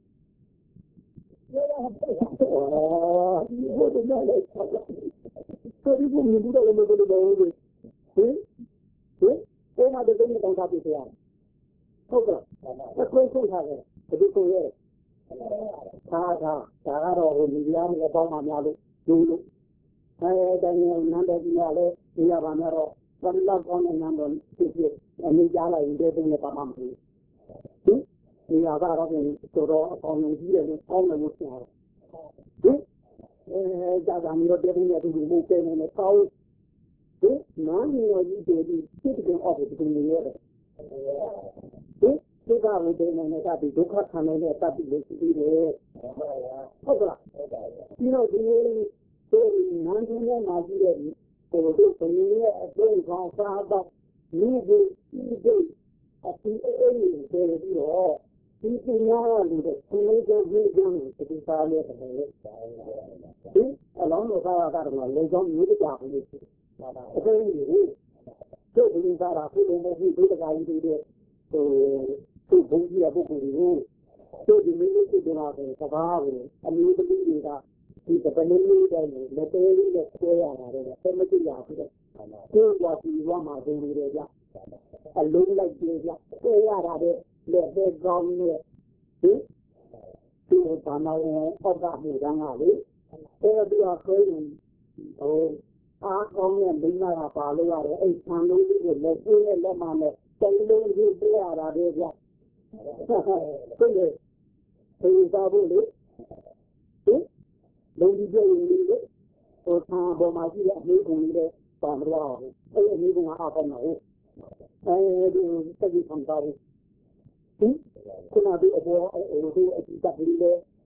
အော်ဒီဘုရားလည်းဆိုဒီဘုံမြူတော့လည်းမလို့တော့ဘူးဟင်ဟင်အဲ့မှာတဲ့ကိတောင်းစားပြရဟုတ်ကဲ့အခွင့်ဆုံးထားတယ်ဘယ်လိုဆိုရဲသာသာဒါကတော့ဟိုမိဖုရားနဲ့ပေါင်းမှများလို့ယူလို့အဲတိုင်းနန်းတော်ကြီးကလည်းဒီရပါများတော့ဘယ်လောက်ကောင်းနေနန်းတော်ဖြစ်ဖြစ်အနေကြားလိုက်ရင်တဲ့တုံးနဲ့ပါမှမဟုတ်ဘူးဟင်ဒီရပါတော့ပြင်တော်တော်အကောင်းကြီးတယ်လို့ကောင်းတယ်လို့ပြောတယ်ဟင်အဲကြာကမျိုးတဲ့တုံးနဲ့သူ့ကိုပေးနေတယ်ကောင်းဟင်နားနေရောကြီးတယ်ဒီစစ်ကံအောက်ကိုတူနေရတယ်ဟင်ဒုက္ခကိုတင်နေတာဒီဒုက္ခခံနေတဲ့တတ်ပြီးလို့ရှိသေးတယ်ဟုတ်ကလားပြီးတော့ဒီလိုဒီနားကြီးနဲ့နားကြီးတဲ့ဟိုတို့ဘယ်လိုလဲအကျိုးကောင်းစားတော့ဒီဒီဒီအတီးအေးလေးတွေပြီးတော့ဒီပညာလူတွေဒီလိုကြည့်ကြည့်ဒီစားလေးတွေဒီအလုံးလို့စားရတာတော့လေကြောင်းမျိုးတကြဘူးလေအဲ့ဒီတို့ဒီစားတာခုလုံးမရှိဒုက္ခကြီးတွေဟိုသူ့ဘုံကြီးရပုဂ္ဂိုလ်တွေကိုတို့ဒီမျိုးတွေကတော့ကဘာကိုအမျိုးသမီးတွေကဒီတပည့်လေးတွေနဲ့လက်သေးလေးနဲ့ဆွဲရတာလည်းဆက်မကြည့်ရဘူးတဲ့။ကျိုးသွားပြီးသွားမှပုံတွေကြ။အလုံးလိုက်ပြေးကြ။ဆွဲရတာတဲ့လက်သေးကောင်းနဲ့ဟင်ဒီဘာနာအောက်ကမှုတန်းကလေအဲ့တော့သူကခွဲရင်ဟိုအားကောင်းတဲ့မိမကပါလို့ရတယ်အဲ့ဆံလုံးလေးကိုလက်ဆွဲနဲ့လက်မနဲ့တိုင်လုံးကြီးပြေးရတာတဲ့ကြ။ဟုတ်တယ်။ဒီစားဖို့လေဟင်လုံးကြီးပြေးရင်လေဟိုဆံပေါ်မှာရှိတဲ့အမျိုးကုန်လေးတဲ့ပါမလို့အဲ့ဒီအမျိုးကအားကောင်းတယ်အဲဒီတတိဆောင်တာဟင်ခုနကအပေါ်ဟိုဒီအကြည့်တက်ပြီးလေ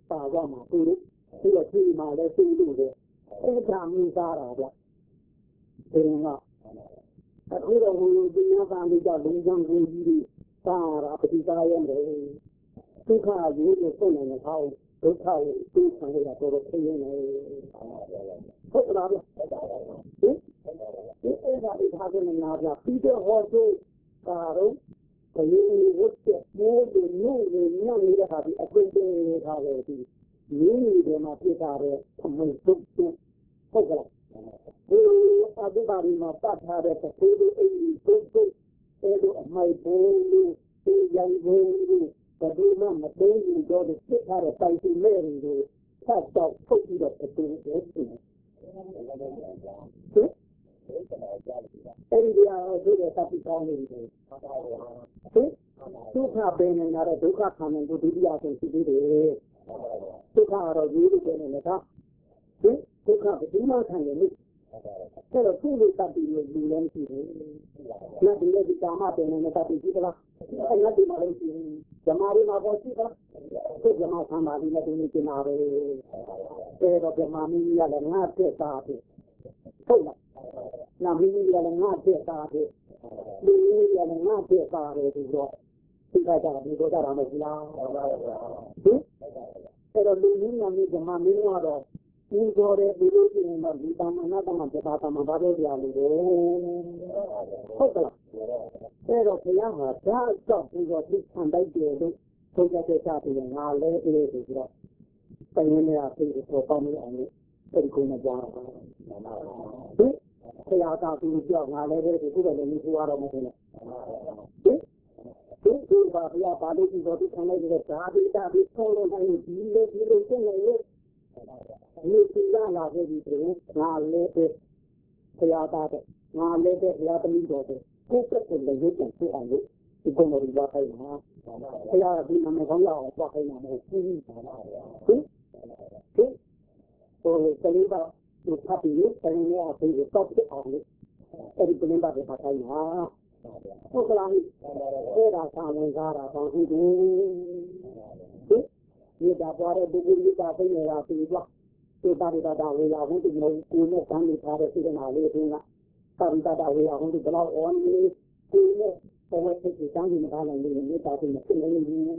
ပါသွားမှာသူတို့ပြီးတော့ဒီမှာလည်းသူ့လူတွေအဲ့ဒါမျိုးသားတာဗျဒီကအခုတော့ဟိုဒီညကလေးကလုံချမ်းကြီးကြီးတာရာပတိသားရဲ့ဒုက္ခရိုးကိုပုံနေဟောင်းဒုက္ခကိုသူ့ခံရတော့တော့ခင်းနေဟုတ်လားဗျဟင်ဒီအဲ့ဒါဒီထားကနေနာပြပြီးတော့ဟောဆိုကာတော့ဘယ်လိုဝတ်တဲ့မိုးတွေညို့နေညံ့နေတဲ့ဟာဒီအကွင်းတွေထားတယ်ဒီရင်းနေတယ်မှာပြတာတဲ့သမိုင်းဒုက္ခဟုတ်ကလားဒီအဘိဓမ္မာမှာပတ်ထားတဲ့သေလူအိမ်ဒုက္ခအဲ့လိုအမိုက်ဘုံလို့ဒီရန်ဘုံလို့ဘယ်သူမှမသိဘူးတော့ဒီပြထားတဲ့တိုင်စီမဲ့တွေကိုဖတ်တော့ထုတ်ပြီးတော့တူတယ်ဟင်အဲ့ဒီအားတို့ရဲ့သတိကောင်းနေတယ်ဟင်ဒုက္ခပင်နေတာတဲ့ဒုက္ခခံနေဒုတိယဆုံးရှိသေးတယ်ဒုက္ခကတော့ရိုးလို့ပြောနေတာဟင်ဒုက္ခဘယ်သူမှခံနေလို့အဲ့တော့သူ့လိုတတ်ပြီးလို့လူလည်းရှိတယ်။နတ်ဒီလည်းဒီကာမပင်နဲ့တတ်ပြီးကြည့်သလား။အဲ့နတ်ဒီမှာလည်းရှိတယ်။ဇမားတွေမှာပေါ်ရှိတာ။သူ့ဇမားဆံပါလိမ့်မယ်ဒီနေ့ကျင်လာပဲ။အဲ့တော့ဇမားမင်းကြီးကလည်းငါ့တက်သားဖြစ်။ဟုတ်လား။နာမင်းကြီးကလည်းငါ့တက်သားဖြစ်။လူကြီးကလည်းငါ့တက်သားပဲဒီတော့သိကြတာဒီတော့ကြတာမဟုတ်လား။ဟင်အဲ့တော့လူကြီးနာမည်ဇမားမင်းကတော့ဒီကြောတဲ့ဒီလိုပြင်တော့ဒီတမနာတမပြတာတမဘာလို့ပြလို့လဲဟုတ်ကလားအဲ့တော့ဘုရားဟာဓာတ်တော့ဒီတော့ဒီဆန်တိုက်တယ်လို့ထုံးကြတဲ့ချပြီးငါလဲအေးပြီးတော့တိုင်းနေရပြီးတော့ပေါင်းလို့အောင်လို့ပြန်ကုန်ကြပါဟင်ဘုရားကသူကြောက်ငါလဲတဲ့ဒီကုပဲလည်းမျိုးရတော့မဟုတ်နဲ့ဟင်ဒီကူပါဘုရားပါလို့ဒီတော့ဒီခံလိုက်တဲ့ဓာတိတာပြီးဆုံးလို့နိုင်ဒီလိုဒီလိုသိနေလို့ဒီသီလလာခဲ့ပြီဆိုငါလည်းပဲဘုရားသားတဲ့ငါလည်းပဲဘုရားသမီးတော်တဲ့ကိုယ်ကတည်းကရုပ်ပြန်ပြအောင်လို့ဒီကုံတော်ဒီပါခိုင်းမှာဘုရားဒီနာမည်ကောင်းရအောင်သွားခိုင်းမှာမဟုတ်ဘူးဟင်ဟင်ဟိုကလေးပါဒီဖတ်ပြီးပြန်နေအောင်ပြီးတော့ပြအောင်လို့အဲ့ဒီကလေးပါပဲပါခိုင်းမှာဟုတ်ကလားအဲ့ဒါသာဝင်ကားတာဘာဖြစ်လဲဟင်ဒီတာပွားတဲ့ပုဂ္ဂိုလ်ကြီးကသိနေတာပြီးတော့ဒီတာတာတာဝေယဟုတ်တယ်ကိုယ်နဲ့တန်းနေထားတဲ့စိတ်နာလေးတွေကတာတာတာဝေယဟုတ်တယ်ဘလောက်အောင်းနေကိုယ်နဲ့ဘဝစိတ်ကြီးတန်းနေမှာလည်းမြေတာပြီးဖြစ်နေနေဟင်ဟင်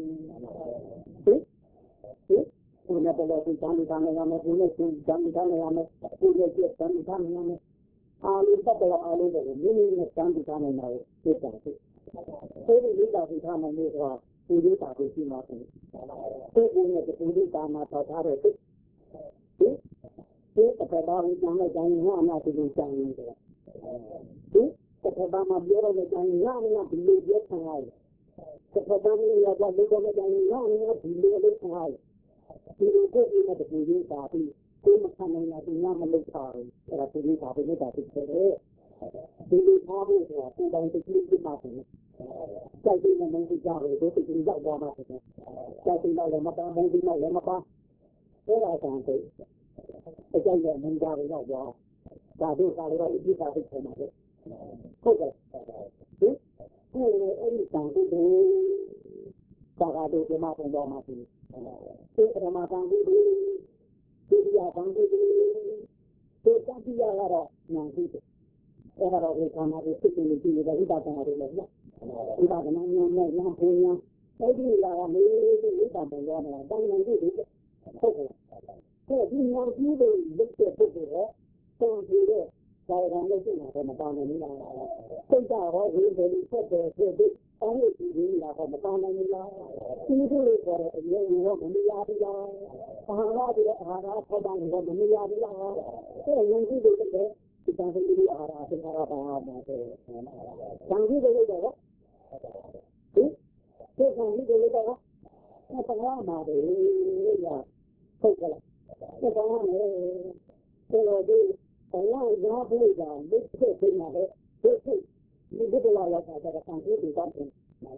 ကိုယ်နဲ့ဘဝစိတ်တန်းနေတာနဲ့ရမယ်ကိုယ်နဲ့စိတ်တန်းနေတာနဲ့ရမယ်ကိုယ်ရဲ့စိတ်တန်းနေတာနဲ့ရမယ်အားလုံးပတ်တော်အားလုံးကိုမိမိနဲ့တန်းနေတာနဲ့ရမယ်စိတ်တန်းစိတ်ဒီလိုတာပြီးထားမှလို့ဆိုတာဒီလိုတာကိုရှိမှာဖြစ်တယ်ကိုယ်နဲ့ဒီလိုတာမှာတော့ထားတဲ့စိတ်ဒီဒီတစ်ခါမှကျန်တဲ့ကျန်ငါအနာဒီလိုကျန်နေတယ်ဒီတစ်ခါမှပြောရတဲ့ကျန်ငါအနာဒီလိုပြောခံရတယ်တစ်ခါမှရတော့ဒီလိုကျန်ငါအနာဒီလိုလုပ်ခံရတယ်ဒီလိုကိုယ်နဲ့ဒီလိုတာပြီးကိုယ်မခံနိုင်တာဒီငါမလုပ်တာဘူးအဲ့ဒါဒီလိုတာပြီးနေတာဖြစ်တယ်ဒီလိုထားဖို့ဆိုတာကိုယ်တိုင်သိသိမှဖြစ်တယ်ကြိုက်တဲ့မင်းကြီးကြောက်လို့ဒီလိုရောက်သွားမှဖြစ်တယ်ကြိုက်တဲ့လည်းမပန်းမင်းကြီးလည်းမပန်းအဲ့ဒါကန်တဲ့အကြိုက်တဲ့မင်းသားတွေတော့ကြောဒါတို့ကလည်းအပြစ်သာဖြစ်နေတယ်ဟုတ်ကဲ့ဒီကိုယ်လည်းအဲ့ဒီတန်တဲ့သာဂါတို့ဒီမှာပုံတော်မှာဖြစ်ဒီပရမတန်ဒီဒီရတန်ဒီဒီဒီတတိယကတော့ညာကြည့်တယ်အဲ့ဒါတော့ဒီကံမှာဖြစ်နေပြီဒီဥပါဒနာတွေလည်းနော်ဥပါဒနာညံ့ညံ့ညံ့ပုံညာအဲ့ဒီလာကမေးဒီဥပါဒနာရောနေတာတန်နေပြီဟုတ်ကဲ့အဲ့ဒီညာကြည့်လို့လက်တဲ့ပုဂ္ဂိုလ်ကတောင်းကြည့်တဲ့ဇာတ်ကောင်လေးရှိတာမတောင်းနိုင်ဘူးလားစိတ်ဓာတ်ဟောဒီလိုဆက်တယ်ဖြစ်ပြီးအောင်းလို့ကြည့်နေတာကမတောင်းနိုင်ဘူးလားဒီလိုလိုခေါ်တဲ့အရေးရောမမြင်ရဘူးလားအာဟာရတွေအာဟာရထောက်ပံ့နေတော့မမြင်ရဘူးလားအဲ့ယုံကြည်လို့တဲ့ဒီတန်ဖိုးကြီးအာဟာရသင်္ခါရပါမှာတဲ့တန်ကြီးတွေလို့တော့ဟင်ဒီတန်ကြီးတွေလို့တော့အဲ့ဒါကမှတယ်ရဟုတ်ကဲ့ဒီကောင်ကလည်းဒီလိုဒီဘဝရောဘူးကလက်ဖြစ်နေတာလေဒီဖြစ်ဒီဒီလာရောက်တာကတန်ကြီးတွေတော့ဟင်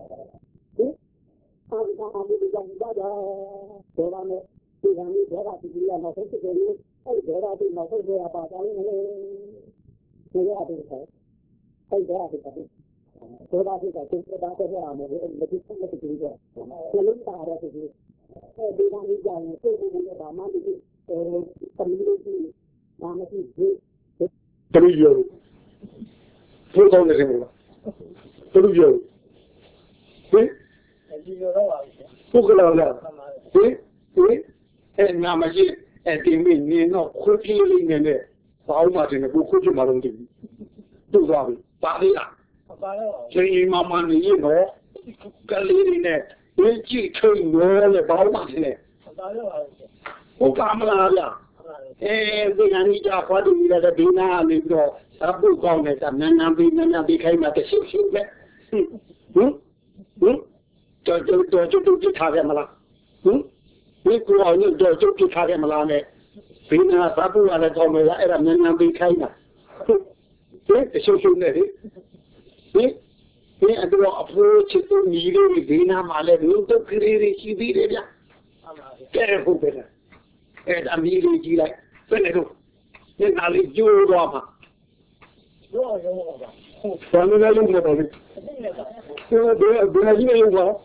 အာဒီကအမှုတွေကြောင့်ဒါတော့ဒါနဲ့ဒီကနေ့ဒေါ်လာဒီကြီးကတော့ဆက်ဖြစ်နေအဲ့ဒေါ်လာဒီနောက်ဆက်ရပါတော့လေဒီရတယ်ဆက်အဲ့ဒေါ်လာဒီကဒေါ်လာဒီကသူ့တာတဲ့ရမယ်ဒီဒီဆက်လက်ကြည့်ကြတယ်လုံးတာရတဲ့ဒီအဲဒီကနေကြရင်ကိုယ်ကိုယ်ကဘာမှမသိအဲတမီးလေးကြီးဘာမှမသိဘူးတမီးရောဘုကောင်းနေတယ်လားတမီးရောဟင်ဒီလိုတော့ပါဘုကလာလားဟင်ဟင်အဲနာမရှိအဲဒီမင်းနေတော့ခွတ်ကြီးလေးနဲ့ဘာမှမတင်ဘူးခွတ်ကြီးမှတော့တူတူသွားပြီပါသေးလားပါတော့ချိန်မှမှနေရောကလေးလေးနဲ့ဝင်းကြည့်ထိန်ရောလေဘာမှမတင်နဲ့ပါတော့ဘုကမလားဗျအဲဒီကနေ့ကြာခွာတူရတဲ့ဒီနာနေပြီးတော့အပုကောင်းနေတာနန်းနန်းပြီးနန်းနန်းပြီးခိုင်းမှတရှိရှိပဲဟင်ဟင်တော်တော်တော်ကျုပ်တို့ထားခဲ့မလားဟင်ဒီကိုအောင်ညတော့ကျုပ်တို့ထားခဲ့မလားနဲ့ဘင်းနာသပုရလည်းကောင်းတယ်အဲ့ဒါနန်းနန်းပြီးခိုင်းတာဟင်တရှိရှိနဲ့လေဟင်ဒီအတော့အဖိုးချစ်သူညီလေးဒီနာမှာလည်းလူတို့ကလေးတွေရှိသေးတယ်ဗျကဲဟုတ်ပဲအဲ့ဒါမီးလေးကြီးလိုက်ဘယ်နဲ့တော့ညနာလေးကျိုးသွားမှာရောရောပါဘာလို့လဲလို့မတော်ဘူးဘယ်ဘယ်ကြီးနေရောဟင်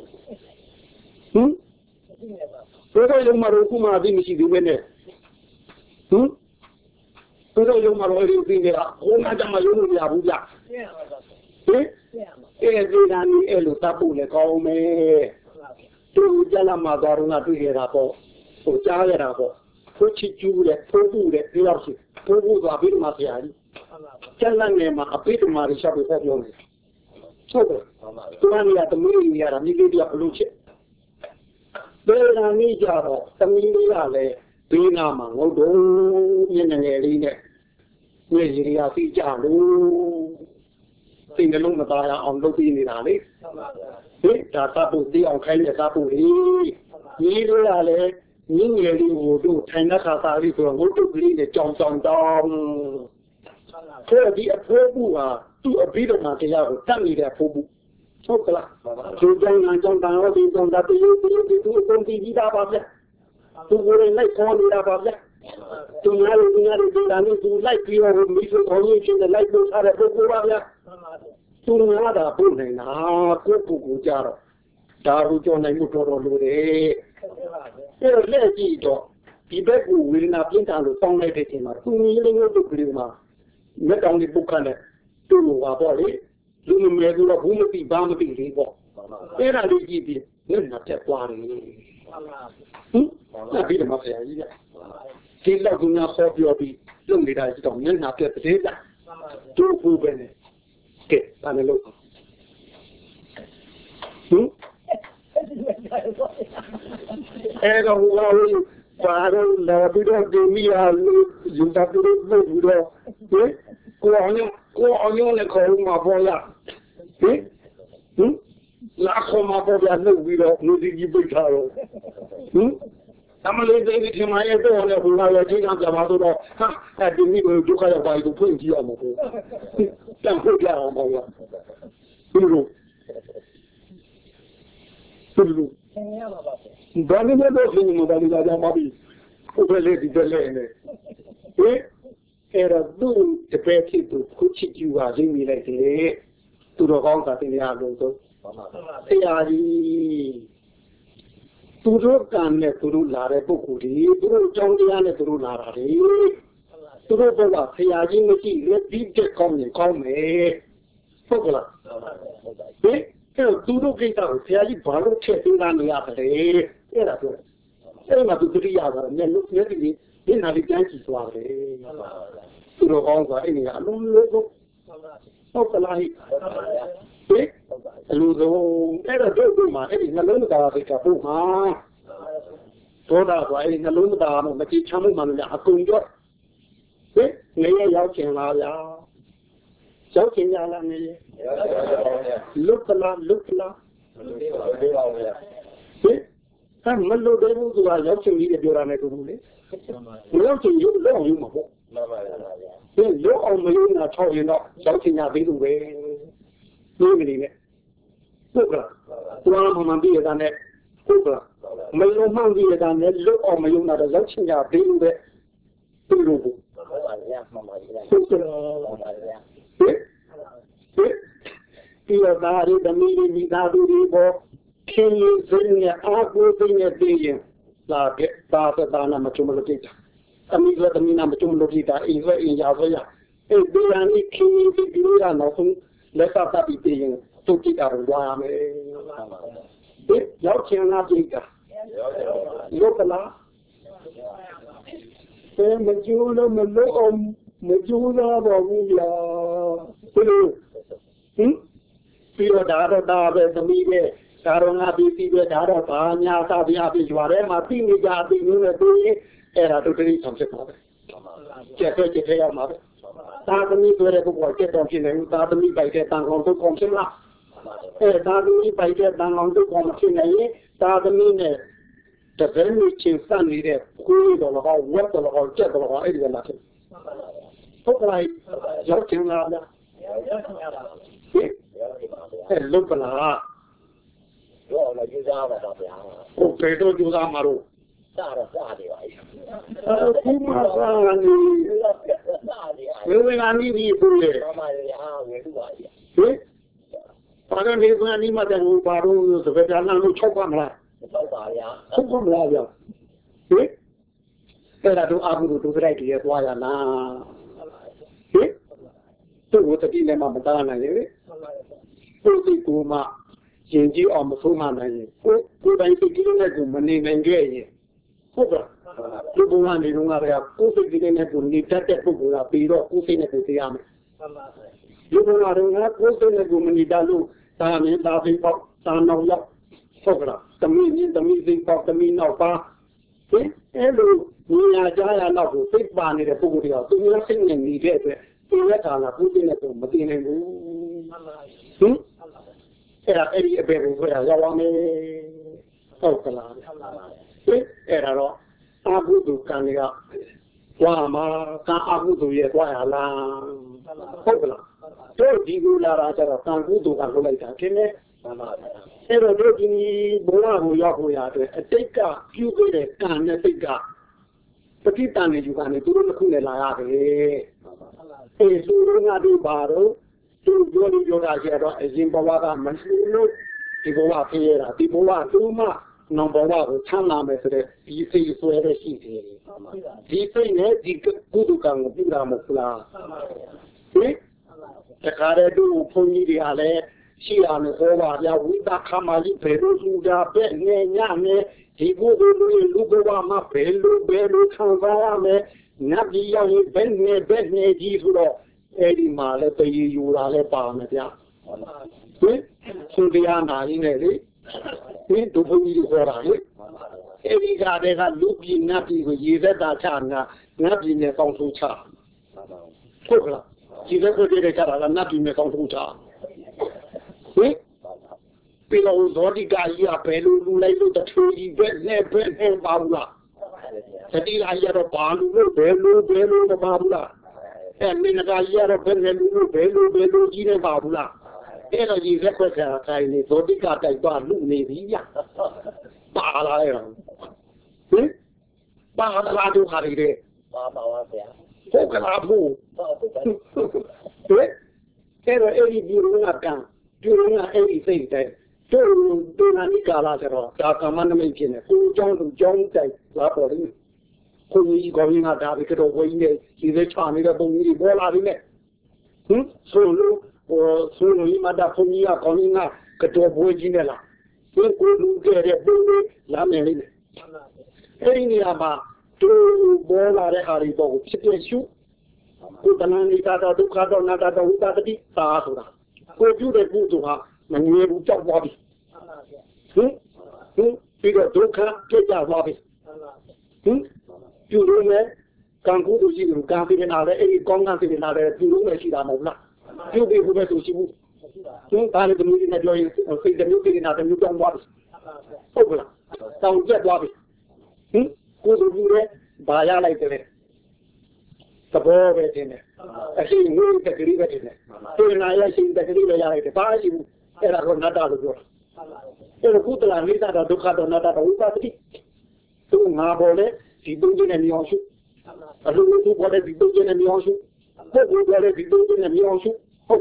ဘယ်တော့ရုံမှာတော့ခုမှအသိမရှိသေးပဲနဲ့ဟင်ဘယ်တော့ရုံမှာတော့အဲ့ဒီသိနေတာဟိုမှာတမရုံလို့ရဘူးဗျဟင်အဲ့ဒီကနေ့အဲ့လိုတပ်ဖို့လေကောင်းမယ်သူကြလာမှာတော့ငါတွေ့ရတာပေါ့ဟိုကြားရတာပေါ့ဖိုးချီကျူးတယ်ဖိုးပူတယ်ဒီလောက်ရှိဖိုးပူသွားပြီးမှဆရာကြီးကျန်တဲ့နေမှာအပိဓမ္မာတွေရှောက်ပြီးပြောနေဟုတ်တယ်သူကလည်းတမီးကြီးရတာမိလေးတယောက်လို့ချစ်ဘယ်နာနေကြတော့တမီးလေးကလည်းဘေးနာမှာငုတ်တော့ညနေငယ်လေးနဲ့ညကြီးရီယာသိကြလို့သိနှလုံးမသားရအောင်လုပ်ပြီးနေတာလေဟင်ဒါတပ်ဖို့သိအောင်ခိုင်းတဲ့တပ်ဖို့ကြီးကြီးလို့ရလေညငယ်လေးကိုတို့ထိုင်တဲ့ခါသားလေးဆိုတော့ငုတ်တုတ်ကလေးနဲ့ကြောင်ကြောင်တောင်းဆိုဒီအဖိုးဘူးဟာသူ့အဘိဓမ္မာတရားကိုတတ်နေတဲ့အဖိုးဘူးဟုတ်ကလားသူကြောင်ကြောင်တောင်းတော့ဒီကြောင်တာတူတူတူတူတုံးပြီးသားပါဗျသူကိုယ်လိုက်ခေါ်နေတာပါဗျသူများလူများလူဒါနဲ့သူလိုက်ပြီးတော့မိဆိုခေါ်ရချင်းနဲ့လိုက်လို့ထားတဲ့ပုဂ္ဂိုလ်ပါဗျသူများတာပို့နေတာကိုယ့်ကိုယ်ကိုကြတော့ဒါကိုကြောနိုင်မှုတော်တော်လိုတယ်အဲ့တော့လက်ကြည့်တော့ဒီဘက်ကိုဝေဒနာပြင်းထန်လို့တောင်းလိုက်တဲ့အချိန်မှာသူမျိုးလေးမျိုးတို့ကလေးမှာမြတ်တောင်လေးပုတ်ခတ်တဲ့သူ့လိုပါပေါ့လေလူမမဲဆိုတော့ဘူးမသိဘာမသိလေးပေါ့အဲ့ဒါလေးကြည့်ပြီးညနာတက်သွားတယ်ဟင်အဲ့ဒီမှာဆရာကြီးကဒီလောက်ကငါခေါ်ပြောပြီးလုံနေတာကြည့်တော့ညနာတက်တဲ့တာသူ့ဘူးပဲနဲ့ကဲဘာလဲလို့ဟင်အဲ့တော့ဟိုဘာလို့လာပြီးတော့ဒီမီယာလူယူတာပြီးတော့ပြီးတော့ဟင်ကိုအောင်ကိုအောင်လည်းခေါ်မှာပေါ်လာဟင်ဟင်လာခေါ်မှာပေါ်လာလို့ပြီးတော့လူကြီးကြီးပိတ်ထားတော့ဟင်အမလေးတွေဒီမှာရဲ့တော့လည်းဟိုလာရချင်းကကြမှာတော့ဟာအဲ့ဒီမိကိုဒုက္ခရောက်ပါလို့ဖွင့်ကြည့်အောင်ပေါ့တန်ဖို့ကြအောင်ပေါ့ဒီလိုဒီလိုဘာလို့လဲတော့ဒီမှာဒါလေးလာမှာပြီးဘယ်လေဒီဘယ်လေနဲ့ဟင်အဲ့တော့သူ့တပည့်ဖြစ်သူခုချစ်ကြည့်ပါလိမ့်မိလိုက်တယ်သူတော်ကောင်းကတရားလို့ဆိုတရားကြီးသူတို့ကံနဲ့သူတို့လာတဲ့ပုဂ္ဂိုလ်တွေသူတို့ကြောင်းတရားနဲ့သူတို့လာတာလေသူတို့ဘက်ကဆရာကြီးမရှိလက်ပြီးတက်ကောင်းရင်ကောင်းမယ်ဟုတ်ကလားဟင်အဲ့သူတို့ကိစ္စကိုဆရာကြီးဘာလို့ထည့်သွင်းလာနေရသလဲအဲ့ဒါပြောအဲ့မှာသူတတိယကမျက်လုံးမျက်စိဒီနာလေးကြမ်းကြည့်သွားတယ်သူတို့ကောင်းဆိုတာအဲ့ဒီကအလုံးလုံးဟုတ်ကလားဟိဟင်အလိုဆုံးအဲ့တော့တို့မှာအဲ့ဒီနှလုံးသားစိတ်ကပို့မှာသောတာဆိုအဲ့ဒီနှလုံးသားမှာမကြည့်ချမ်းမှုမှလည်းအကုန်ကြော့ဟင်ငရေရောက်ချင်လားဗျာရောက်ချင်ရလားငရေလွတ်ကလားလွတ်ကလားဟင်အဲ့မလို့တဲ့ဘူးဆိုတာရောက်ချင်ပြီးပြောရမယ်တူဘူးလေမရောက်ချင်ရုပ်လောက်ရုံမှာပေါ့မှန်ပါဗျာဒီလောက်အောင်မရုံနာထောက်ရင်တော့ရောက်ချင်ရသေးလို့ပဲဒီကလေးနဲ့ဟုတ်ကဲ့သူကမှန်ပြီးရတဲ့နဲ့ဟုတ်ကဲ့မယုံမှန်ပြီးရတဲ့နဲ့လောက်အောင်မယုံတာတော့ရောက်ချင်ရသေးလို့ပဲဒီလိုဘူးမှန်ပါဗျာမှန်ပါဗျာဟုတ်ကဲ့မှန်ပါဗျာဟဲ့ဟဲ့ဒီတော့ဒါရီတမီးမိသားစုတွေပေါ် King sing aku punya dia lah bahasa tanah macam mana kita kami juga kami nama macam mana kita ini ini apa ya eh dia ni king ni dia nak pun lepas tapi dia tu kita orang eh jauh cina kita jauh kena eh macam mana macam macam mana baru ya betul hmm bila dah dah dah demi ni Karena abis itu ada banyak tapi abis juara mati ni jadi ni tu era tu dari sampai mana? Jadi jadi apa mana? Tapi ni tu ada buat ke komisi ni, tapi ni baik tanggung tu komisi lah. Eh, tapi ni baik tanggung tu komisi ni, tapi ni ni terus ni cinta ni deh, kui dolar kau, web dolar kau, jet dolar kau, ini lah. Tu kalau jauh cinta ada. Eh, lupa lah. Yo la ayudaba también. O Pedro ayudaba maro. Sara sari vai. Ah, kuma sani. Wewe nani ni kule? Mama ya wewe vai. Eh? Pada ni kuna ni mata ni baru sebenarnya lu coba mula. Coba ya. Coba mula ya. Eh? Era tu abu tu berai dia tua ya na. Eh? Tu tadi ni mama tanah ni. Tu di kuma. ရင်ကြီးအောင်မဆုံးမနိုင်ရင်ကိုကိုတိုင်းစိတ်ကြီးနဲ့ကိုမနေနိုင်ကြရင်ဟုတ်ကဲ့ဒီဘုရားနေတော့ကကိုစိတ်ကြီးနဲ့ကိုနေတတ်တဲ့ပုဂ္ဂိုလ်ကပြီးတော့ကိုစိတ်နဲ့ကိုတရားမယ်ဒီဘုရားတော့ကိုစိတ်နဲ့ကိုမနေတတ်လို့သာမင်းသာဖိပေါက်သာနောက်ရောက်ဟုတ်ကဲ့သမီးမြင့်သမီးစိတ်ပေါက်သမီးနောက်ပါဟင်အဲ့လိုညာကြားရတော့ကိုစိတ်ပါနေတဲ့ပုဂ္ဂိုလ်တွေကသူများစိတ်နဲ့နေတဲ့အတွက်ဒီရက်ကာလကိုစိတ်နဲ့ကိုမသိနိုင်ဘူးဟင်era eri e per quella giovane occala era no avuto caniga qua ma ca avuto ye qua la occala to di la ra ra ca avuto ca lo lai ta che ne era do di bola ho ya ho ya de a tit ka pyu pai de kan ne tit ka pati tan ne yu ka ne tu lo khu ne la ya de e su ro nga du ba ro tu yo ni yo ga je ro a yin bawa ka ma su lo di bawa phe ya di bawa tu ma non bawa ko chan na me so de di sei swe de shi de di sei ne di ku du ka ngo pu la mo pu la eh ta ka de du phon ji de ha le shi ya ne so ba ya wi ta kha ma ji phe lu su ja pe ne nya ne di ku du lu lu bawa ma phe lu be lu chan sa ya me na ji ya ni be ne be ne ji su lo Edi male pe yura le pa me bia. Eh? Sundiya na ni ne le. Eh, du phu ji ko ra le. Edi ga de ga lu pi na pi ko yi set ta cha na, na pi ne kaung su cha.ဟုတ်ကလားဒီလက်ကိုတဲ့ကြတာကနတ်ပြည်နဲ့ကောင်းဆုံးချဟင်ပြီးတော့ဇောတိကကြီးကဘယ်လိုလူလိုက်လို့တထူကြီးပဲနဲ့ပဲနဲ့ပါဘူးလားတတိကကြီးကတော့ဘာလူလို့ဘယ်လိုဘယ်လိုမပါဘူးလားအဲမင်းကကြီးကတော့ဘယ်လိုလူဘယ်လိုဘယ်လိုကြီးနေပါဘူးလားအဲ့တော့ဒီလက်ခွက်ကခိုင်းနေဇောတိကတိုက်သွားလူနေပြီဗျပါလာရအောင်ဟင်ပါလာတော့ဟာရီပါပါပါဗျာဟုတ်ကလားဘူးဟဲ့အဲ့တော့အဲ့ဒီဒီရုံးကကံဒီရုံးကအဲ့ဒီစိတ်တဲ့တို့တို့နာနိကာလာဆိုတော့ဒါကမ္မနမိတ်ဖြစ်နေကိုเจ้าသူเจ้าတိုက်လာပေါ်တယ်ကိုကြီးကောင်းကဒါပြီးတော့ဝင်းနေဒီလေးချနေတဲ့ပုံကြီးပေါ်လာပြီနဲ့ဟင်ဆိုလို့ဟိုဆိုလို့ဒီမှာဒါပုံကြီးကကောင်းကကတော့ဘွေးကြီးနေလားဒီကိုလူကြတဲ့ပုံကြီးလာမယ်လေအဲ့ဒီနေရာမှာသူပေါ်လာတဲ့ဟာတွေပေါ့ဖြစ်ဖြစ်ရှုကိုတဏှာနေတာတော့ဒုက္ခတော့နာတာတော့ဝိသတိသာဆိုတာကိုပြုတဲ့ကုသိုလ်ဟာမငြင်းဘူးကြောက်သွားပြီဟင်ဟင်ပြီးတော့ဒုက္ခပြတ်ကြသွားပြီဟင်ပြုလို့မယ်ကံကုသိုလ်ရှိတယ်ကံပြီးနေတာလေအဲ့ဒီကောင်းကံပြီးနေတာလေပြုလို့မရှိတာမဟုတ်လားပြုပြီးဘူးပဲဆိုရှိဘူးဟင်ဒါလည်းတမျိုးနဲ့ပြောရင်စိတ်တမျိုးပြီးနေတာတမျိုးကြောင်းသွားပြီဟုတ်ကလားတောင်ကျက်သွားပြီဟင်ကိုယ်သူရဲ့ဘာရလိုက်တယ်သဘောပဲတင်တယ်အရှိငွေတကလေးပဲတင်တယ်ဒီနာရရှိတကလေးပဲရလိုက်တယ်ဘာရှိဘူးအဲ့ဒါတော့နတ္တလို့ပြောတာအဲ့ဒါကုသလနေတာတော့ဒုက္ခတော့နတ္တတော့ဝိပဿတိသူငါပေါ်လေဒီတုံးကျနဲ့မြောင်ရှုအလိုလိုသူပေါ်လေဒီတုံးကျနဲ့မြောင်ရှုပုဂ္ဂိုလ်ပေါ်လေဒီတုံးကျနဲ့မြောင်ရှုဟုတ်ကဲ့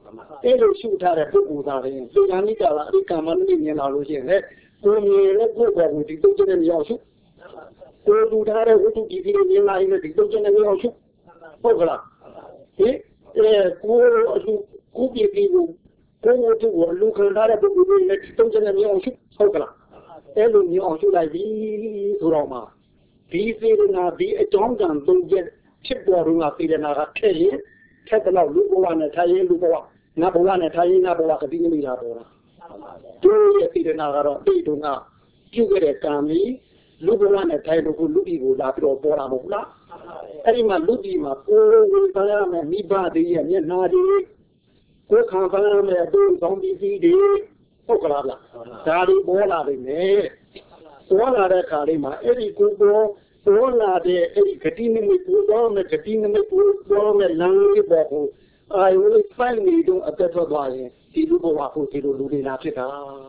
အဲ့လိုရှုထားတဲ့ပုဂ္ဂိုလ်သားတွေလူကနိကလာအကမ္မနိမြင်လာလို့ရှိရင်လေကိုမြင်တဲ့ကိုယ်ပေါ်ကိုဒီတုတ်ကျတဲ့မြောက်ရှုကိုလူထားတဲ့ဝိတုဒီဒီမြင်လာရင်ဒီတုတ်ကျတဲ့မြောက်ရှုဟုတ်ကလားဟင်အဲကိုအရှုကိုပြည့်ပြီးကိုကိုတို့ကိုလူခံထားတဲ့ပုဂ္ဂိုလ်တွေလည်းဒီတုတ်ကျတဲ့မြောက်ရှုဟုတ်ကလားအဲ့လိုမြောက်ရှုလိုက်ပြီဆိုတော့မှဒီစေတနာဒီအကြောင်းကံသုံးချက်ဖြစ်ပေါ်တော့ငါစေတနာကထည့်ရင်ထက်တော့လူဘဝနဲ့ထားရင်လူဘဝငါဘဝနဲ့ထားရင်ငါဘဝကတိမိတာပေါ်လားဒီရဲ့စေတနာကတော့ဒီတုန်းကပြုခဲ့တဲ့ကံကြီးလူဘဝနဲ့ထားလို့လူဒီကိုလာပြီးတော့ပေါ်လာမဟုတ်လားအဲ့ဒီမှာလူဒီမှာကိုယ်ကိုယ်သားရမယ်မိဘတွေရဲ့မျက်နှာတွေကိုယ်ခံစားရမယ်အတူကောင်းပြီးစီးတွေဟုတ်ကလားဗျဒါတွေပေါ်လာနေတယ်ပေါ်လာတဲ့ခါလေးမှာအဲ့ဒီကိုယ်ပေါ်ပေါ်လာတဲ့အဲ့ဒီဂတိနိမိတ်ကိုတော့မဲ့ဂတိနိမိတ်ကိုတော့မဲ့လမ်းလေးပေါ်ကိုအာယုလေးဖိုင်နေတော့အသက်ထွက်သွားရင်ဒီလူဘဝကိုဒီလိုလူတွေလာဖြစ်တာ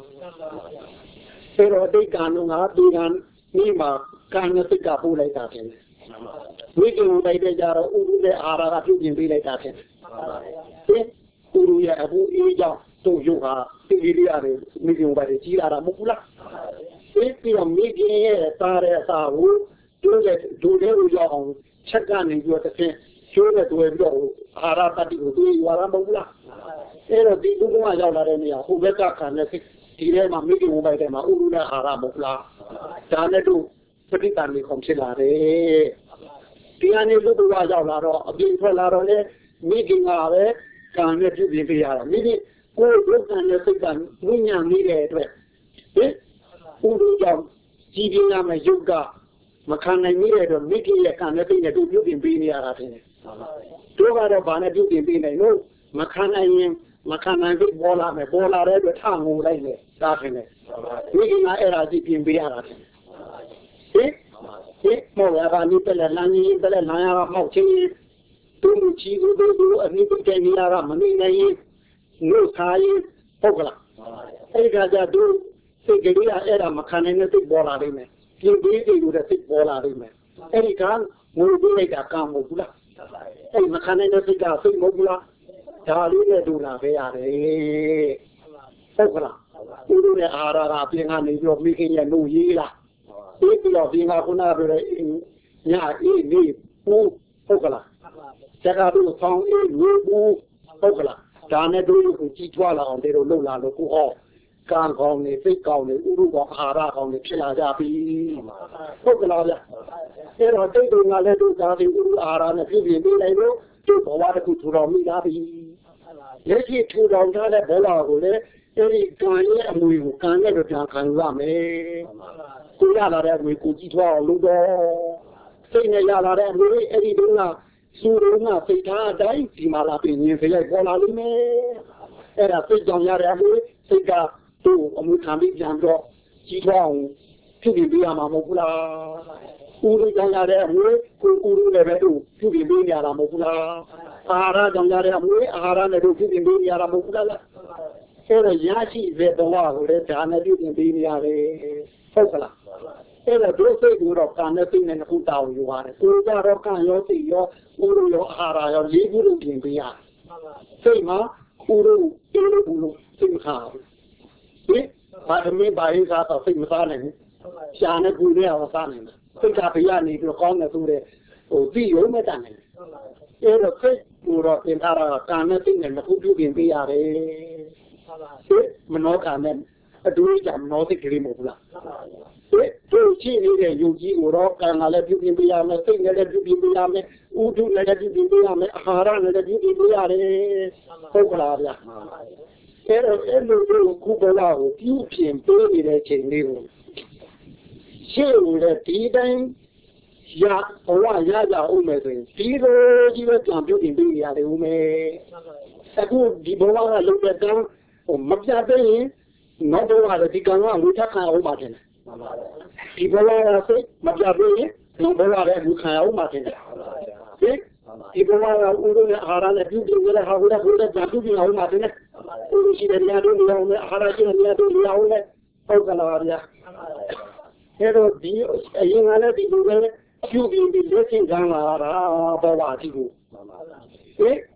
ဆိုတော့ဒီကံကငါဒီကံမိမှာကံနဲ့စိတ်ကပို့လိုက်တာဖြစ်တယ်ဝိကံလိုက်တဲ့ကြတော့ဥရုတဲ့အာရကပြုပြင်ပေးလိုက်တာဖြစ်တယ်ဥရုရဲ့အဘူအေးကြောင့်တို့ယုတ်ဟာတိတိလေးရတယ်မိကံပါကြီးလာတာမဟုတ်ဘူးလားဒီပြမိကံရဲ့သားတဲ့သာကိုတို့တဲ့ဒုတဲ့ကိုရောက်အောင်ချက်ကနေပြီးတော့တစ်ခင်းကျိုးတဲ့တွေ့ပြီးတော့အာရတတိကိုတွေ့ရတာမဟုတ်ဘူးလားအဲ့တော့ဒီဘုကရောက်လာတဲ့နေရာဟိုဘက်ကခံတဲ့ဒီထဲမှာမိခင်ဘိုက်ထဲမှာဥရုနဲ့အာရမဟုတ်လားဒါနဲ့တို့ပဋိသန္ဓေကုန်ဖြစ်လာတယ်ဒီအနေနဲ့ဘုကရောက်လာတော့အပြင်ထွက်လာတော့လေမိခင်ကပဲကံနဲ့ပြုပြင်ပေးရတာမိခင်ကိုယ်ဘုကနဲ့စိတ်ကဝိညာဉ်နေတဲ့အတွက်ဟင်ဥရုကြောင့်ကြည်ပြင်းရမယ့်ယုတ်ကမခံနိုင်မိတဲ့တော့မိခင်ရဲ့ကံနဲ့စိတ်နဲ့တို့ပြုပြင်ပေးနေရတာဖြစ်တယ်တို့ကတော့ဘာနဲ့ပြုပြင်ပေးနိုင်လို့မခံနိုင်ရင်မခံနိုင်ဘူးပေါ်လာမယ်ပေါ်လာတဲ့အတွက်ထငိုလိုက်တယ်ဒါဖြစ်တယ်မိခင်ကအဲ့ဒါကြည့်ပြင်ပေးရတာဖြစ်တယ်ဟင်ဟင်မောရပါနိပလက်လမ်းကြီးပလက်လမ်းရကမောက်ချင်းတို့လူချီတို့တို့အနိပတဲ့နေရာကမနေနိုင်ရင်ငိုခါရင်ဟုတ်ကလားအဲ့ဒီကကြတို့စိတ်ကလေးကအဲ့ဒါမခံနိုင်တဲ့စိတ်ပေါ်လာနေမယ်ပြင်ပေးတယ်လို့တဲ့စိတ်ပေါ်လာနေမယ်အဲ့ဒီကငိုပေးလိုက်တာကံမဟုတ်ဘူးလားအဲ့မခံနိုင်တဲ့စိတ်ကစိတ်မဟုတ်ဘူးလားဒါလေးနဲ့ဒူလာခဲ့ရတယ်ဟုတ်ကလားဒီလိုနဲ့အာရကပြင်ကနေပြီးတော့မိခင်ရဲ့နှုတ်ရေးလားဒီပြီးတော့ပြင်ကခုနကပြောတဲ့ညာအေးနေဘူးဟုတ်ကလားတက္ကသိုလ်ဆောင်အေးလူဘူးဟုတ်ကလားဒါနဲ့တို့ကိုကြီးထွားလာအောင်တို့လှုပ်လာလို့ကိုဟောကံကောင်းနေစိတ်ကောင်းနေဥရုကောအာရကောင်းနေဖြစ်လာကြပြီဟုတ်ကလားဗျအဲ့တော့တိတ်တုံကလည်းတို့ဒါဒီဥရုအာရနဲ့ဖြစ်ပြီးနေနိုင်လို့တို့ဘဝတစ်ခုထူတော်မိလာပြီလက်ရှိထူတော်ထားတဲ့ဘဝကိုလည်းအဲ့ဒီကံရဲ့အမွေကိုကံနဲ့တော့ပြန်ခံရမယ်ကိုရလာတဲ့အမွေကိုကြည့်ထွားအောင်လုပ်တော့စိတ်နဲ့ရလာတဲ့အမွေအဲ့ဒီတုန်းကစူရုံကစိတ်ထားအတိုင်းဒီမှာလာပြီးမြင်စရိုက်ပေါ်လာလိမ့်မယ်အဲ့ဒါစိတ်ကြောင့်ရတဲ့အမွေစိတ်ကတို့အမွေခံပြီးပြန်တော့ကြည့်ထွားအောင်ဖြစ်ပြီးပြရမှာမဟုတ်ဘူးလားဥရိကြောင့်ရတဲ့အမွေကိုဥရုလည်းပဲတို့ဖြစ်ပြီးပြရတာမဟုတ်ဘူးလားအာဟာရကြောင့်ရတဲ့အမွေအာဟာရနဲ့တို့ဖြစ်ပြီးပြရတာမဟုတ်ဘူးလားအဲ့တော့ရရှိတဲ့ဘဝကိုလည်းဒါနဲ့ပြုပြင်ပေးနေရတယ်ဟုတ်ကလားအဲ့တော့ဒုစိတ်ကိုတော့ကံနဲ့သိနေခုတောင်းယူပါတယ်ကိုကြတော့ကံရောသိရောဥရုရောအာဟာရရောလေးခုလုံးပြင်ပေးရစိတ်မှာဥရုဥရုဥရုစိတ်ခါဒီဘာသမီးဘာရင်စားတော့စိတ်မစားနိုင်ဘူးရှားနေကူနေအောင်စားနိုင်တယ်စိတ်ကပြရနေပြီးကောင်းနေသူတဲ့ဟိုသိရုံမဲ့တန်တယ်အဲ့တော့စိတ်ကိုတော့သင်ထားတာကံနဲ့သိနေခုပြုပြင်ပေးရတယ်မနောကနဲ့အတူတူမနောစိတ်ကလေးမဟုတ်လားတို့ရှိနေတဲ့ယုံကြည်ကိုတော့ကံကလည်းပြုပြင်ပေးရမယ်စိတ်နဲ့လည်းပြုပြင်ပေးရမယ်ဥဒုနဲ့လည်းပြုပြင်ပေးရမယ်အာဟာရနဲ့လည်းပြုပြင်ပေးရတယ်ဟုတ်ကလားဗျာအဲ့တော့အဲ့လိုလိုခုဘဝကိုပြုပြင်ပေးနေတဲ့ချိန်လေးကိုရှေ့ကိုလည်းဒီတိုင်းရဘဝရကြအောင်မယ်ဆိုရင်ဒီလိုကြီးပဲပြန်ပြုပြင်ပေးရတယ်ဦးမယ်အခုဒီဘဝကလုံးတဲ့ကံမပြတ်သေးရင်နောက်ဘဝကဒီကံကဝိထခံအောင်ပါတယ်ဒီဘဝကစိတ်မပြတ်သေးရင်နောက်ဘဝလည်းဝိခံအောင်ပါတယ်ဒီဒီဘဝကဥရုနဲ့အာရနဲ့ပြုပြင်ရတဲ့ဟာကိုလည်းကိုယ်လည်းပြုပြင်အောင်ပါတယ်ဥရုရှိတဲ့နေရာတို့နေအောင်နဲ့အာရရှိတဲ့နေရာတို့နေအောင်နဲ့ဟုတ်ကလားဗျာအဲ့တော့ဒီအရင်ကလည်းဒီလိုပဲပြုပြင်ပြီးလက်ဆင့်ခံလာတာဘဝအထိကိုဟင်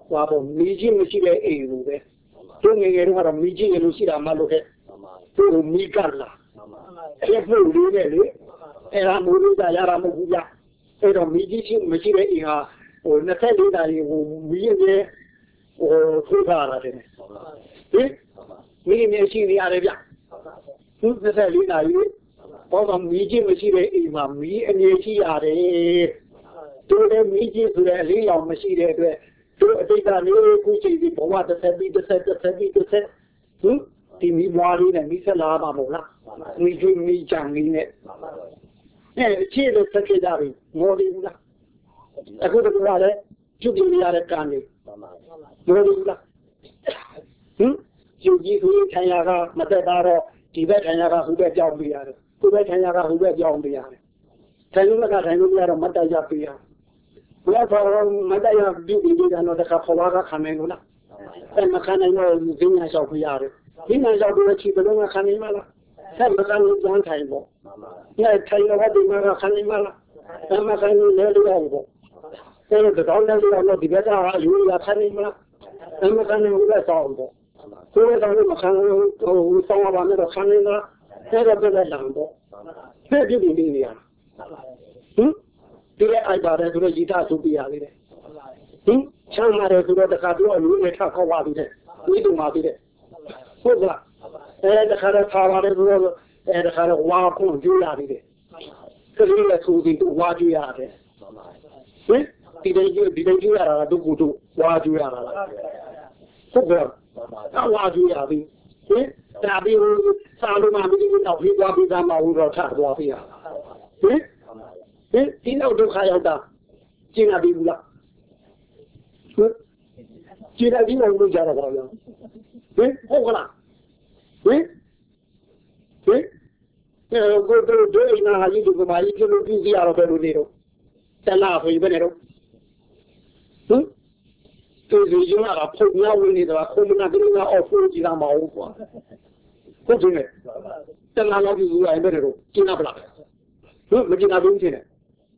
ว่าผมมีจริงไม่ใช่เองรู้ไหมตัวเงี้ยเรามีจริงรู้สิเรามาลูกตัวมีกันล่ะเชื่อผู้รู้เนี่ยหรือเอรามูรู้ได้ยารามูรู้ยาเอรามีจริงไม่ใช่เองอ่ะโอ้นั่นแค่นี้ได้โอ้มีเนี่ยโอ้ทุกข์อะไรเนี่ยเฮ้ยมีเนี่ยสิ่งนี้อะไรบ้างทุกข์นั่นแค่นี้ได้เพราะว่ามีจริงไม่ใช่เองมามีอันนี้ที่อะไรตัวเองมีจริงตัวเองเลี้ยงไม่ใช่ด้วยตัวเองการนี้กูจะดีบอกว่าจะเสพจะเสพจะเสพจะเสพฮึที่มีวารีเนี่ยมีสลาบบอกละมีจุมีจังนี่เนี่ยเนี่ยเชื่อเลยสักกี่ดารีโมดีละแต่คุณจะว่าเลยจุดนี้อะไรกันนี่โมดีละฮึจุดนี้คือใครอยากมาแต่ดาร์ที่แบบใครอยากหุบแบบยาวไปอ่ะหุบแบบใครอยากหุบแบบยาวไปอ่ะใครรู้ไหมใครรู้ไหมเรามาแต่ยาวไปอ่ะเมื่อพอมาได้ยังดูดีๆกันเราจะขับขวาก็ขันไม่รู้ละแต่มาขันไม่รู้วิ่งให้ชาวพิจารณาวิ่งให้ชาวพิจารณาชีพเราขันไม่มาละแต่มาขันย้อนไทยบ่เนี่ยไทยเราดีมาขันไม่มาละแต่มาขันเลี้ยงเราบ่แต่เราจะต้องเลี้ยงเราดีแบบเราอยู่ยาขันไม่มาละแต่มาขันเราเลี้ยงเราบ่ตัวเราเราขันเราสองวันเราขันไม่มาละแต่เราจะเลี้ยงเราบ่แค่ดูดีๆเนี่ยฮึဒီလေအိုက်ပါတယ်ဆိုတော့ရည်ထားဆိုပြရသေးတယ်ဟင်ချမ်းပါတယ်ဆိုတော့တခါတော့လူတွေထခေါ်ပါသေးတယ်ဝိတုံပါသေးတယ်ဟုတ်ကလားအဲတခါတော့ထားပါတယ်ဆိုတော့အဲတခါတော့ဝါခွန်ကျွေးရသေးတယ်ကလေးလည်းသူဒီဝါကျွေးရတယ်ဟင်ဒီတိုင်းကျွေးဒီတိုင်းကျွေးရတာကဒုက္ခတို့ဝါကျွေးရတာလားဟုတ်ကဲ့အဝါကျွေးရပြီဟင်ဒါပြီးစာလုံးမှမပြီးတော့ပြီးသွားပြီးသားမဟုတ်တော့ထသွားပြီဟင်ဟင်ဒီနောက်ဒုက္ခရောက်တာကျင်လာပြီဘူးလားဟင်ကျင်လာပြီလို့ပြောကြတာပါဗျာဟင်ဟုတ်ကလားဟင်ဟင်အဲကိုတို့တို့အိမ်နာကြီးဒီကမာကြီးကျလို့ပြီးစီရတော့ဘယ်လိုနေတော့တလားဆိုရင်ဘယ်နေတော့ဟင်သူစီကျလာဖုန်များဝင်နေတာခုမနာကလေးကအော်ဖူးကြည့်တာမဟုတ်ကွာဟုတ်တယ်တလားလောက်ပြီးယူရင်ဘယ်နေတော့ကျင်လာပလားဟင်မကျင်လာဘူးချင်းနဲ့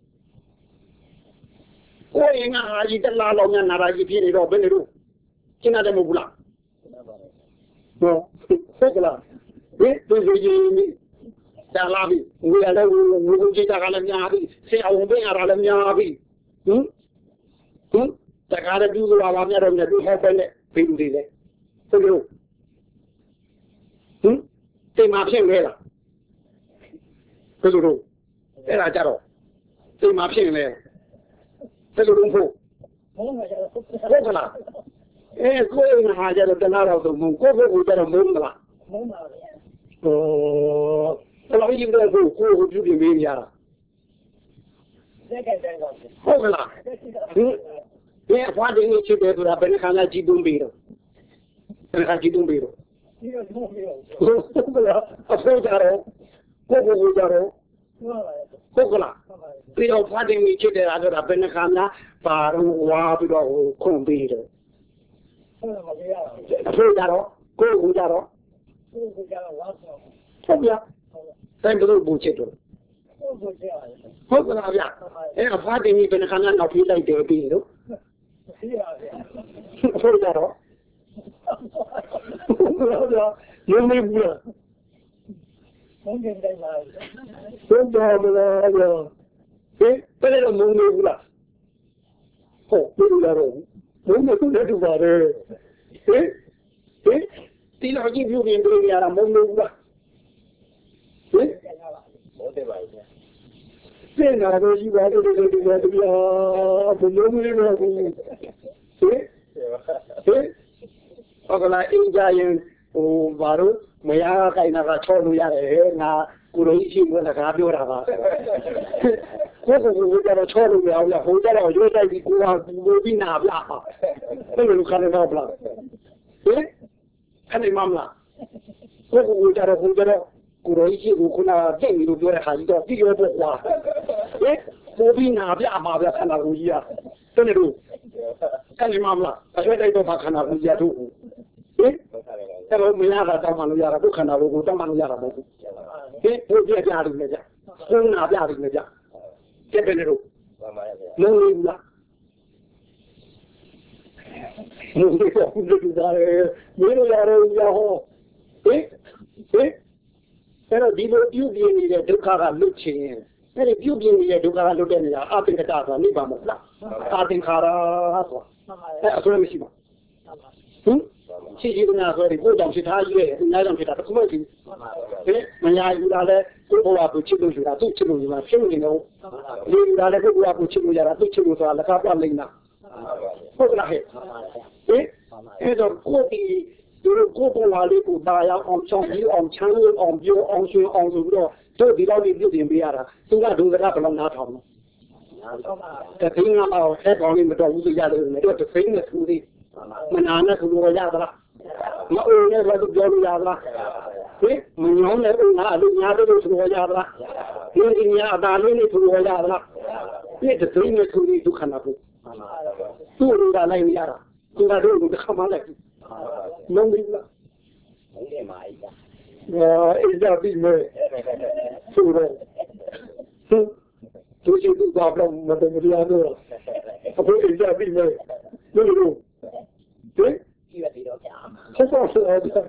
ကိုယ်ငါဟာကြီးတလားလောက်များနာရာကြီးဖြစ်နေတော့ဘယ်နေတော့ကျင်ရတယ်မဟုတ်ဘူးလားဟုတ်ဟုတ်ကလားဒီသူကြီးတလားပြီငွေလည်းငွေကိုကြည့်တာကလည်းများပြီဆရာဝန်ပေးရတာလည်းများပြီဟင်ဟင်တခါတည်းပြုလို့လာများတော့လည်းဒီဟောက်ပဲနဲ့ပြီးလူတွေလည်းဟုတ်လို့ဟင်တိမ်မာဖြစ်လဲလားဘယ်လိုတော့အဲ့ဒါကြတော့တိမ်မာဖြစ်လဲဘယ်လိုလုပ်ဖို့ဟုတ်ကလားအဲကိုယ်ငါကြတော့တလားတော့ဆိုမုံကိုယ့်ကိုယ်ကြတော့မုံမလားမုံပါဗျာဟိုဘယ်လိုကြီးလဲကိုကိုကိုပြုပြင်ပေးရတာဟုတ်ကလားဒီဒီအဖွားတင်းချစ်တယ်ဆိုတာဘယ်နှခါမှကြည့်သွင်းပေးတော့ဘယ်နှခါကြည့်သွင်းပေးတော့ဒီတော့မဟုတ်ဘူးဟုတ်ကလားအဖိုးကြတော့ကိုကိုကိုကြတော့ဟုတ်ကလားပြီးတော့ဖွားတင်းချစ်တယ်ဆိုတာဘယ်နှခါမှပါတော့ဝါပြီးတော့ခွန်ပေးတယ်ဟုတ်ပါဗျာအဖိုးကြတော့ကိုကိုကြတော့ကိုကိုကြတော့ဝါဆိုဟုတ်ဗျာတိုင်းဘယ်လိုပူချစ်တော့ဟုတ်ကလားဗျအဲအဖွားတင်ကြီးဘယ်နှခါမှနောက်ပြေးလိုက်တယ်ပြီးတော့ရှိပါဗျာဟုတ်ကြတော့ဟုတ်လားရုံးမဘူးလားမုန်းကြတယ်ပါဟုတ်တယ်မလားဗျာဟင်ဘယ်လိုမုန်းနေဘူးလားဟုတ်ဘူးလားတော့မုန်းနေတယ်တူပါတယ်ဟင်ဟင်ဒီလိုကြည့်ပြင်းပြင်းရတာမုန်းနေဘူးလားဟင်ဟုတ်တယ်ပါဗျာစင်နာတော့ကြီးပါတယ်တူတူပါဗျာဘယ်လိုမလဲတော့ဟင်ဟင်ဟုတ်ကလားအင်းကြရင်ဟိုဘာလို့မရခိုင်တာကချောလို့ရတယ်ငါကိုလိုကြီးရှိလို့လည်းငါပြောတာပါကိုကိုကိုကြတော့ချောလို့ရအောင်ဟိုကြတော့ရွေးတိုက်ပြီးကိုကဘူပြီးနာပြပါဘယ်လိုခဏတော့ဗလားဟင်ခဏမှမလားကိုကိုကိုကြတော့ဟိုကြတော့ကိုလိုကြီးရှိကိုခုနကတိတ်လို့ပြောတဲ့ခါကြီးတော့ပြီးရောပေါ့ကွာဟင်ဘူပြီးနာပြပါဗျခဏကိုကြီးကတနေ့တို့ခဏမှမလားအရွေးတိုက်တော့ခဏကိုကြီးတို့ဟင်အဲ့တော့မရတာတောင်းမှလို့ရတာဒုက္ခနာလို့ကိုတောင်းမှလို့ရတာမဟုတ်ဘူးဟင်ဘုရားပြရတယ်လေကြာဘုန်းနာပြရတယ်လေကြာကျက်တယ်လို့မမရဗျာမလို့လားမလို့ဘူးလို့ဒါလည်းမင်းတို့ရတော့ရဟောဟင်ဟင်အဲ့တော့ဒီလိုပြုပြင်းနေတဲ့ဒုက္ခကလွတ်ချင်အဲ့ဒီပြုပြင်းနေတဲ့ဒုက္ခကလွတ်တဲ့နေရာအပင်ကတာဆိုတာနိဗ္ဗာန်မဟုတ်လားအာသင်္ခါရဆိုတာအဲ့အဆိုရမရှိပါဟင်ရှိရှိကနာဆိုရင်ကိုယ်ကြောင့်ဖြစ်ထားကြီးရဲ့အများကြောင့်ဖြစ်တာတစ်ခုမှမရှိဘူးဟင်မညာယူတာလဲကိုယ်ဘဝကိုချစ်လို့ယူတာသူ့ချစ်လို့ယူတာဖြစ်နေတော့လူယူတာလဲကိုယ်ဘဝကိုချစ်လို့ရတာသူ့ချစ်လို့ဆိုတာလက်ကားပြလိမ့်တာဟုတ်လားဟဲ့ဟင်အဲ့တော့ကိုယ်ဒီသူတို့ကိုယ်ဘဝလေးကိုတာယာအောင်ချောင်းပြီးအောင်ချမ်းလို့အောင်ပြောအောင်ရွှင်အောင်ဆိုပြီးတော့တို့ဒီလောက်လေးပြုပြင်ပေးရတာသူကဒုစရဘယ်လောက်နားထောင်လဲတသိန်းကတော့အဲ့ကောင်လေးမတော်ဘူးဆိုရတယ်လေတို့တသိန်းနဲ့သူလေးမနာနဲ့သူလိုရသလားမအိုးနဲ့လည်းပြောလို့ရသလားဟင်မညောင်းနဲ့ဦးငါအလူညာတို့သူလိုရသလားဒီဒီညာအတားလေးနဲ့သူလိုရသလားဒီတသိန်းနဲ့သူလေးဒုက္ခနာဘူးသူ့လိုလိုက်ရတာသူကတို့ကခမလိုက်လုံးပြီးလားဟုတ်တယ်မာကြီးအာအဲ့ဒါပြီးမယ်သူတော့သူရှိသူကတော့မတမရတော့အခုအဲ့ဒါပြီးမယ်လို့လို့ဟင်ကြည့်ရသေးတော့ကြာဆက်ဆောက်ဆောက်ဟင်ဟင်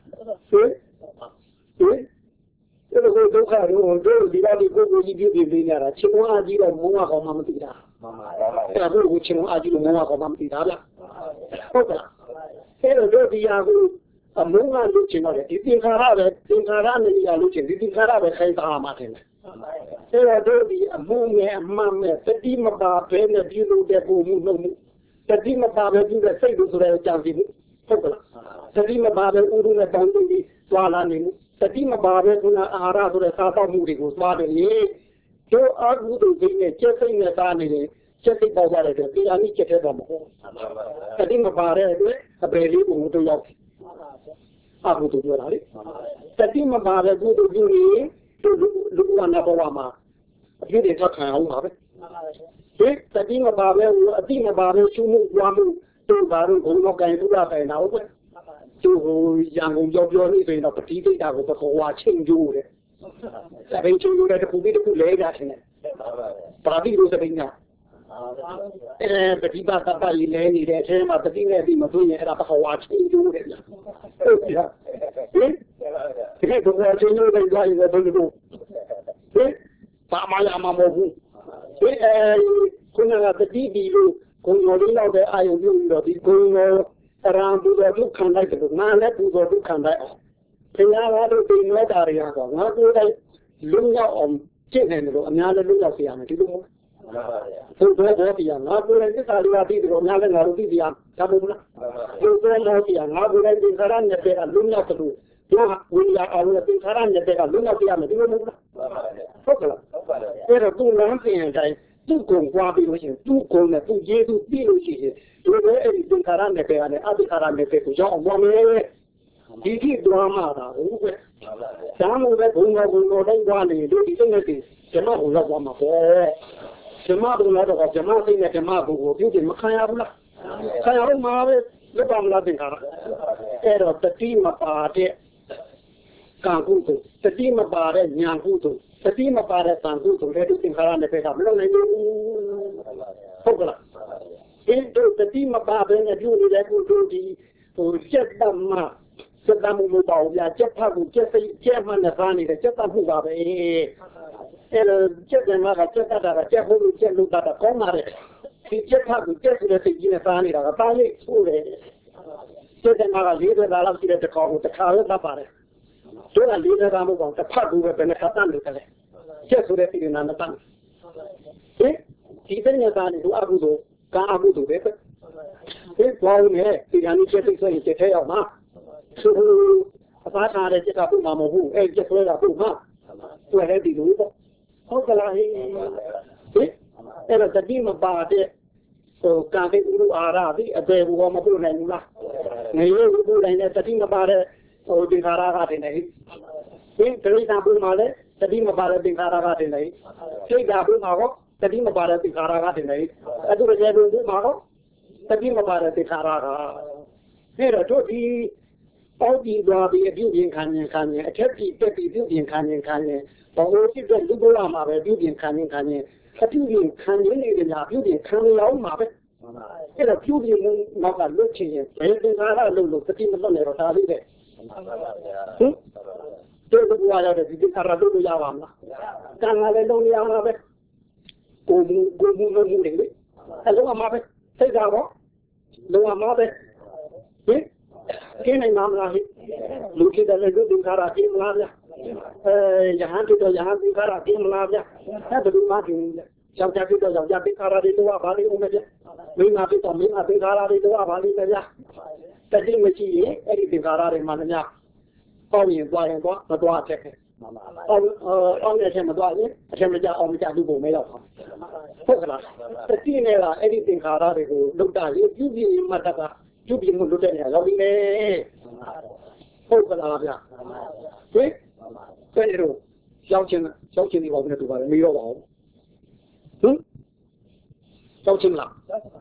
အဲ့ဒါကိုဒုက္ခရောတို့ဒီလိုကိုကိုကြီးပြပြပေးနေတာချင်းဝါကြီးတော့မုန်းအောင်မှမသိတာမှန်ပါပါအဲ့ဒါကိုချင်းဝါကြီးတော့မုန်းအောင်မှမသိတာဗျဟုတ်ကလားအဲ့တော့တို့ဒီဟာကိုအမုန်းကလို့ချင်းတော့ဒီသင်္ခါရပဲသင်္ခါရနဲ့ရလို့ချင်းဒီသင်္ခါရပဲခိုင်းတာမှတယ်အဲ့တော့တို့ဒီအမုန်းနဲ့အမှန်နဲ့တတိမပါဘဲနဲ့ပြုလုပ်တဲ့ပုံမှုနှုတ်မှုတတိမပါပဲပြုတဲ့စိတ်လို့ဆိုတဲ့အကြောင်းစီဟုတ်ကလားတတိမပါပဲဥရုနဲ့တောင်းတင်းပြီးသွားလာနေမှုတတိမပါပဲခုနအာဟာရဆိုတဲ့စားသောက်မှုတွေကိုသွားတယ်လေတို့အာဟုတုစိတ်နဲ့ကျက်စိတ်နဲ့စားနေတယ်ကျက်စိတ်ပေါက်သွားတယ်ဒီအမိကျက်တဲ့တော့မဟုတ်တတိမပါတဲ့အတွက်အပေလေးကိုတို့ရောက်အာဟုတုပြောတာလေတတိမပါပဲကုသိုလ်ပြုနေတို့လူကနာဘဝမှာအပြည့်တွေထခံအောင်ပါပဲဒီတတိမပါပဲအတိမပါပဲရှုမှုကြွားမှုတို့ဘာလို့ဘုံတော့ကင်လို့ရပိုင်တာဟုတ်ကဲ့သူရန်ကုန်ပြောပြောနေဆိုရင်တော့ပတိဒိတာကိုပကောဝါချင်းကျိုးတယ်စပင်းကျိုးတဲ့တခုပြီးတခုလဲကြတယ်ပါတိလို့စပင်းကအဲပတိပါတပါလီလဲနေတဲ့အချိန်မှာပတိနဲ့ဒီမသွင်းရင်အဲ့ဒါပကောဝါချင်းကျိုးတယ်ဟုတ်ပြီဟာဒီကတော့ချင်းကျိုးတဲ့ကြိုးရဘယ်လိုလုပ်ဟဲ့ပါမလာမမဟုတ်ဘူးဒီအဲခုနကပတိဒီလို့ကိုယ်တော်လေးတော့တဲ့အာယုံပြုလို့ဒီကိုယ်တော်အရံပူတော်ဒုက္ခံလိုက်တယ်ငါလည်းပူတော်ဒုက္ခံလိုက်အောင်ဘုရားကတော့ဒီမဲ့တာရရတော့ငါကိုယ်တိုင်လုံရောက်အောင်ကျင့်နေတယ်လို့အများလည်းလုံရောက်စေရမယ်ဒီလိုမျိုးသူတို့တော့ဒီငါကိုယ်တိုင်သစ္စာလေးပါသိတယ်လို့အများလည်းငါတို့သိတရားဒါမှမဟုတ်လားသူတို့တော့ဒီငါကိုယ်တိုင်သစ္စာရနဲ့တဲ့လုံရောက်တယ်လို့ဒီဝိညာဉ်အောင်လို့သစ္စာရနဲ့တဲ့လုံရောက်ပြရမယ်ဒီလိုမျိုးလားဟုတ်ကလားဟုတ်ပါလားအဲ့တော့သူလမ်းစဉ်အတိုင်းသူ့ကိုကြွားပြီးလို့ရှိရင်သူ့ကိုနဲ့သူ့ကျေးဇူးပြီးလို့ရှိရင်ဒီလိုအဲ့ဒီသင်္ခါရနဲ့ပဲနဲ့အတိခါရနဲ့ပဲကိုရောက်အောင်ပါမယ်ဒီကြည့်တွားမှာတာဟုတ်ကဲ့ဒါမှမဟုတ်ဘုံတော်ဘုံတော်တိုင်းသွားနေလို့ဒီစိတ်နဲ့ဒီဓမ္မကိုရောက်သွားမှာပေါ့ဓမ္မဘုံတော်တော့ဓမ္မစိတ်နဲ့ဓမ္မဘုံကိုပြုတယ်မခံရဘူးလားခံရလို့မှာပဲလက်ပါမလားသင်္ခါရအဲ့တော့တတိမပါတဲ့ကံကုသိုလ်တတိမပါတဲ့ညာကုသိုလ်တတိမပါတဲ့သံကုသိုလ်တွေသင်္ခါရနဲ့ပဲကမလုပ်နိုင်ဘူးဟုတ်ကလားဒီတို့တတိမပါဘဲနဲ့ပြုနေတဲ့ကုသိုလ်ဒီဟိုစက်တမစက်တမှုမပေါ့ဗျာစက်ဖတ်ကိုစက်စိတ်စက်မှနဲ့စားနေတဲ့စက်တမှုပါပဲအဲ့လိုစက်တယ်မှာကစက်တတာကစက်ဖို့လို့စက်လို့တာကောင်းပါတယ်ဒီစက်ဖတ်ကိုစက်ဆိုတဲ့စိတ်ကြီးနဲ့စားနေတာကတားလေးဆိုးတယ်စက်တယ်မှာကလေးတွေလောက်ရှိတဲ့တကောကိုတစ်ခါပဲတတ်ပါတယ်တို့ကလေးတွေကမဟုတ်ဘူးတစ်ဖတ်ဘူးပဲဘယ်နဲ့ခတ်တတ်လို့လဲကျက်ဆိုတဲ့ပြည်နာမတတ်ဟင်ဒီတဲ့ညသားနေတို့အကုသို့ကာအကုသို့ပဲဒီဘောင်းနဲ့ဒီကနေ့ကျက်စိတ်ဆိုရင်ကျက်ထဲရောက်မှာသူအသားထားတဲ့ကျက်ကပုံမှာမဟုတ်ဘူးအဲကျက်ဆွဲတာပုံမှာသူလည်းဒီလိုပေါ့ဟုတ်ကလားဟင်အဲ့တော့တတိမပါတဲ့ဟိုကာမေဥရအာရဒီအပေဘောမပြုတ်နိုင်ဘူးလားနေရဘူးပြုတ်နိုင်တဲ့တတိမပါတဲ့ဟိုဒီခါရကတင်နေဒီဒိဋ္ဌာဘုမှာလည်းတတိမပါတဲ့သင်္ခါရကတင်နေစိတ်ဓာဘုမှာကောတတိမပါတဲ့သင်္ခါရကတင်နေအတုရကျေဘုမှာကောတတိမပါတဲ့သင်္ခါရကအဲ့တော့တို့ဒီပေါဒီသွားပြီးအပြုပြင်ခံရင်ခံရင်အထက်ပြီးတက်ပြီးပြုပြင်ခံရင်ခံရင်ဘောလို့ဖြစ်တဲ့လူဘဝမှာပဲပြုပြင်ခံရင်ခံရင်အပြုပြင်ခံရင်းနေကြပြုပြင်ခံရအောင်မှာပဲအဲ့တော့ပြုပြီးနောက်ကလွတ်ချင်ရင်ဘယ်သင်္ခါရလို့လို့တတိမလွတ်နေတော့ဒါလေးတဲ့ဟင်တို့ဘုရားရောက်တဲ့ဒီသင်္ခါရလို့လို့ရပါမလားကံကလည်းလုံးရမှာပဲကိုယ်ကိုယ်ကိုယ်လုံးနေလေအဲ့လုံးမှာပဲစိတ်ကတော့လုံးမှာပဲဟင်ကျင်းနိုင်မှာမလားဟိလူဖြစ်တယ်လို့သင်္ခါရကျင်းမလားဗျအဲယဟန်တို့ယဟန်သင်္ခါရကျင်းမလားဗျအဲ့ဘယ်လိုမှကျင်းလဲယောက်ျားဖြစ်တော့ယောက်ျားသင်္ခါရတွေတော့ဘာလို့ဦးမလဲမိန်းမဖြစ်တော့မိန်းမသင်္ခါရတွေတော့ဘာလို့လဲဗျတတိမရှိရင်အဲ့ဒီသင်္ခါရတွေမှလည်းများပေါ့ရင်သွားရင်သွားမသွားချက်ခဲ့အောင်အောင်ရချက်မသွားရင်အချက်မကြအောင်မကြလူပုံမဲရောက်ပါဟုတ်ကလားတတိနဲ့ကအဲ့ဒီသင်္ခါရတွေကိုလုတ်တာလေပြုပြီးမှတ်တာကပြုပြီးမှုလုတ်တဲ့နေရာရောက်ပြီလေဟုတ်ကလားဗျဟင်တဲ့တို့ရောက်ချင်းရောက်ချင်းဒီဘောနဲ့တူပါတယ်မရောပါဘူးဟင်ကြောက်ချင်းလား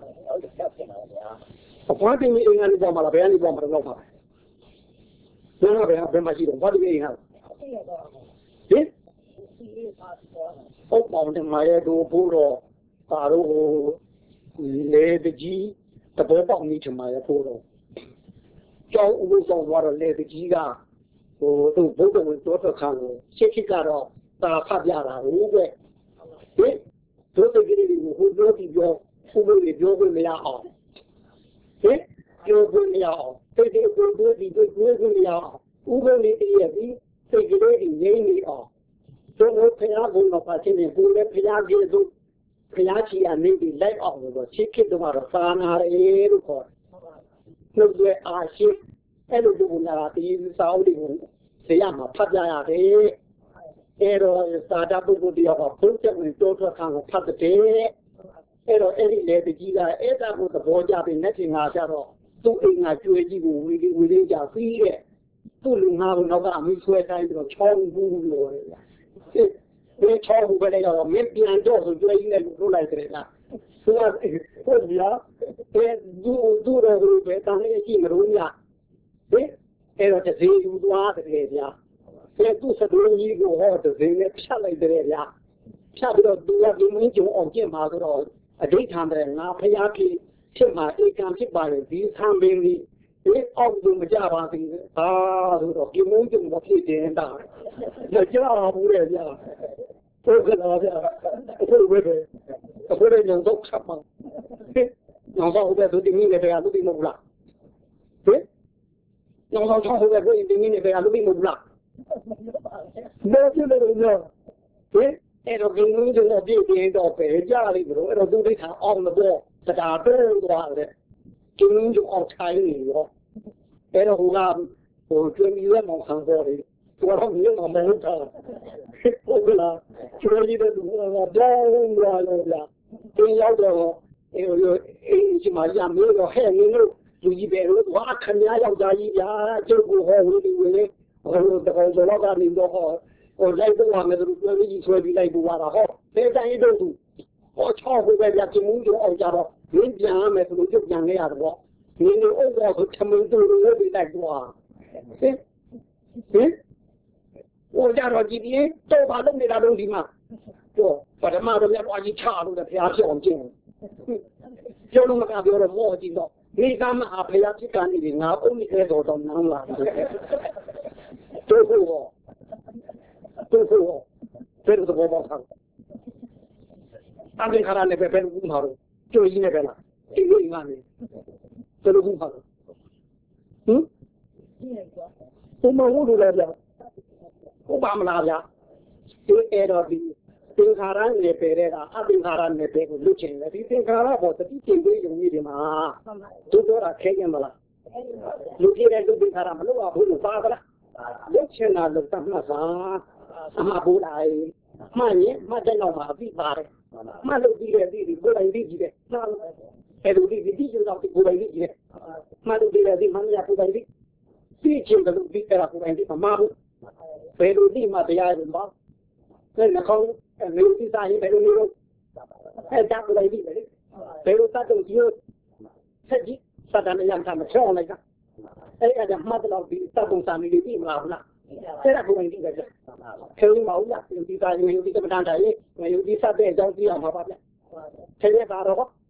အဖွားတင်အင်္ဂါနေပေါ်မှာလားဘယ်ကနေပေါ်မှာတော့ပါလဲနားဘယ်ဘယ်မှာရှိတော့ဘာတင်အင်္ဂါဟင်ဟုတ်ပါဦးတယ်မာရဲတို့ဘိုးတော်ပါတော့လေတကြီးတဘောပေါက်နေချင်မာရဲဘိုးတော်ကျောင်းဦးဆောင်သွားတော့လေတကြီးကဟိုသူဘုဒ္ဓဝင်တော်တော်ခံလို့ရှစ်ခေတ်ကတော့တာဖတ်ပြတာဟုတ်ကဲ့ဟင်တို့တကယ်ကိုဟိုလိုဒီပြောဟိုလိုဒီပြောခွင့်မရအောင်ဟင်ပြောခွင့်မရအောင်တိတ်တိတ်ကိုတို့ဒီတို့ပြောခွင့်မရအောင်ဥပဒေတည်းရပြီးစိတ်ကလေးတွေငြိမ်းနေအောင်တို့ဘုရားဘုရားပါချင်းနဲ့ဘုရားဘုရားကြီးတို့ဘုရားကြီးအနေနဲ့လိုက်အောင်လို့ရှစ်ခေတ်တော့သာနာရဲလို့ခေါ်တယ်နှုတ်ရဲ့အာရှိအဲ့လိုဘုရားကဒီစာအုပ်တွေကိုဇေယမှာဖတ်ပြရတယ်အဲ့တော့သာတာပုဂ္ဂိုလ်တရားကဘုရားဝင်တိုးထွက်ခံကိုဖတ်တဲ့အဲ့တော့အဲ့ဒီလေတကြီးကအဲ့ဒါကိုသဘောကျပြီးနဲ့ချင်းငါကြတော့သူ့အိမ်ကကျွေးကြီးကိုဝီဝီလေးကြပြီးတဲ့သူ့လူငါကိုတော့အမိဆွဲတိုင်းပြီးတော့ချောင်းဘူးလို့လေဒီချောင်းဘူးပဲလေတော့မင်းပြန်တော့ဆိုကျွေးကြီးနဲ့လူထုတ်လိုက်တယ်လားသူကဟုတ်ဗျာအဲ့ဒူဒူရဘူးပဲတန်းလေးရှိမလို့ညဟဲ့အဲ့တော့တစီယူသွားတယ်ဗျာအဲ့သူစတူကြီးကိုဟောတစင်းနဲ့ဖြတ်လိုက်တယ်ဗျာဖြတ်ပြီးတော့သူကဒီမင်းကျုံအောင်ကျင့်မှာဆိုတော့အဋိဌာန်တယ်ငါဖျားဖြစ်ဖြစ်မှာဧကံဖြစ်ပါလေဒီဆံပင်ကြီးဒီအောက်သူမကြပါသေးဟာဆိုတော့ဒီမင်းကျုံမဖြစ်တင်တာမကြဘူးလေဗျာပုဂ္ဂလာဗျာအခုဝဲပဲအခုလည်းညောင်တော့ချက်မှာညောင်တော့ဘယ်သူဒီမင်းလည်းဗျာလူပြီးမဟုတ်လားဟင်ညောင်တော့ချောင်းဘယ်သူဒီမင်းလည်းဗျာလူပြီးမဟုတ်လား没有那个人，对，那个公公就那边边到北家里头，那个都得看熬那个，这家都多的，公公就熬菜里头，那个胡干，我专门在忙看过的，我他没有忙忙他，我不啦，这里的路那个脏乱了的，真要的哦，那个有哎，起码也没有害人了，就一百多，我看人家要家一家就不好，我的为了。我说这个做老板领导好，我来不完的都我一说比来不完了好，再干一周都，我超回来家进门就熬家了，人家买都就讲那样的不，你那熬家是他们都我比来多啊，哎，哎，我家说今天到把弄的那东西嘛，就把他妈的那垃圾插入的培养小进，就那么干掉了毛进到，你干嘛培养去干的？俺屋里开多少能了？都是我，都是我，这个是我帮他。当天看他那边别人不跑了，就一那边了，这个一万的，这都不跑了。嗯？我们屋里来的，我爸们那边，就挨着的，丁卡兰那边的啦，阿丁卡兰那边个六千的，丁卡兰我这里准备容易的嘛，都多少开见不啦？六千的都丁卡兰嘛，六万不有八个啦。六千那都当那啥，马不来，马年马在老马比八的，马路比的比的不来比的，那哎路比的比就到底不来比的，马路比的比马家不来比，比钱的路比的不来比马不，白路比马的呀人吧，那那空没有第三年白路那种，哎家不来比的，白路大东西，自己啥子那样他们挑来着。哎呀，这马的老比大东山里的地嘛啦，这那不稳定的是，可以毛呀，有的啥有的这么单台，有的啥别着急啊，麻烦了，天天打的话，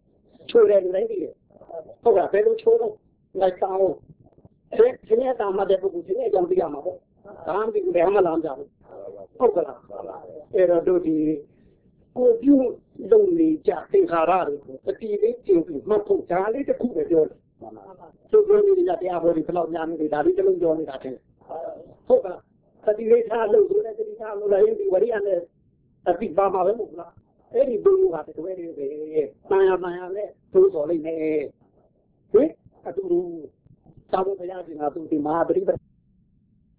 ချိုးတယ်လူတိုင်းသိတယ်ဟုတ်ကဲ့ဘယ်လိုချိုးတော့လိုက်ဆောင်ဒီဒီနေ့တာမှတဲ့ပုဂ္ဂိုလ်ဒီနေ့ကြောင့်သိရမှာပေါ့ဒါမှမသိဘူးဘယ်မှလာမကြဘူးဟုတ်ကဲ့လားအဲ့တော့တို့ဒီကိုပြုလုံနေကြသင်္ခါရတွေကိုတတိလေးကျင်းပြီးမှတ်ဖို့ဒါလေးတစ်ခုပဲပြောတယ်သူပြောနေတဲ့တရားပေါ်ဒီဘယ်လောက်များနေဒါလေးတစ်လုံးပြောနေတာတဲ့ဟုတ်ကဲ့တတိလေးထားလို့ဆိုတဲ့တတိထားလို့လည်းဒီဝရိယနဲ့အပိပါမှာပဲမဟုတ်လားအဲ့ဒီဘုရားတဲ့တွေ့နေပဲတန်ရတန်ရနဲ့သူ့စော်လိုက်နေဟင်အတူတူသာဝတ္တရားရှင်ကသူဒီမဟာပရိပ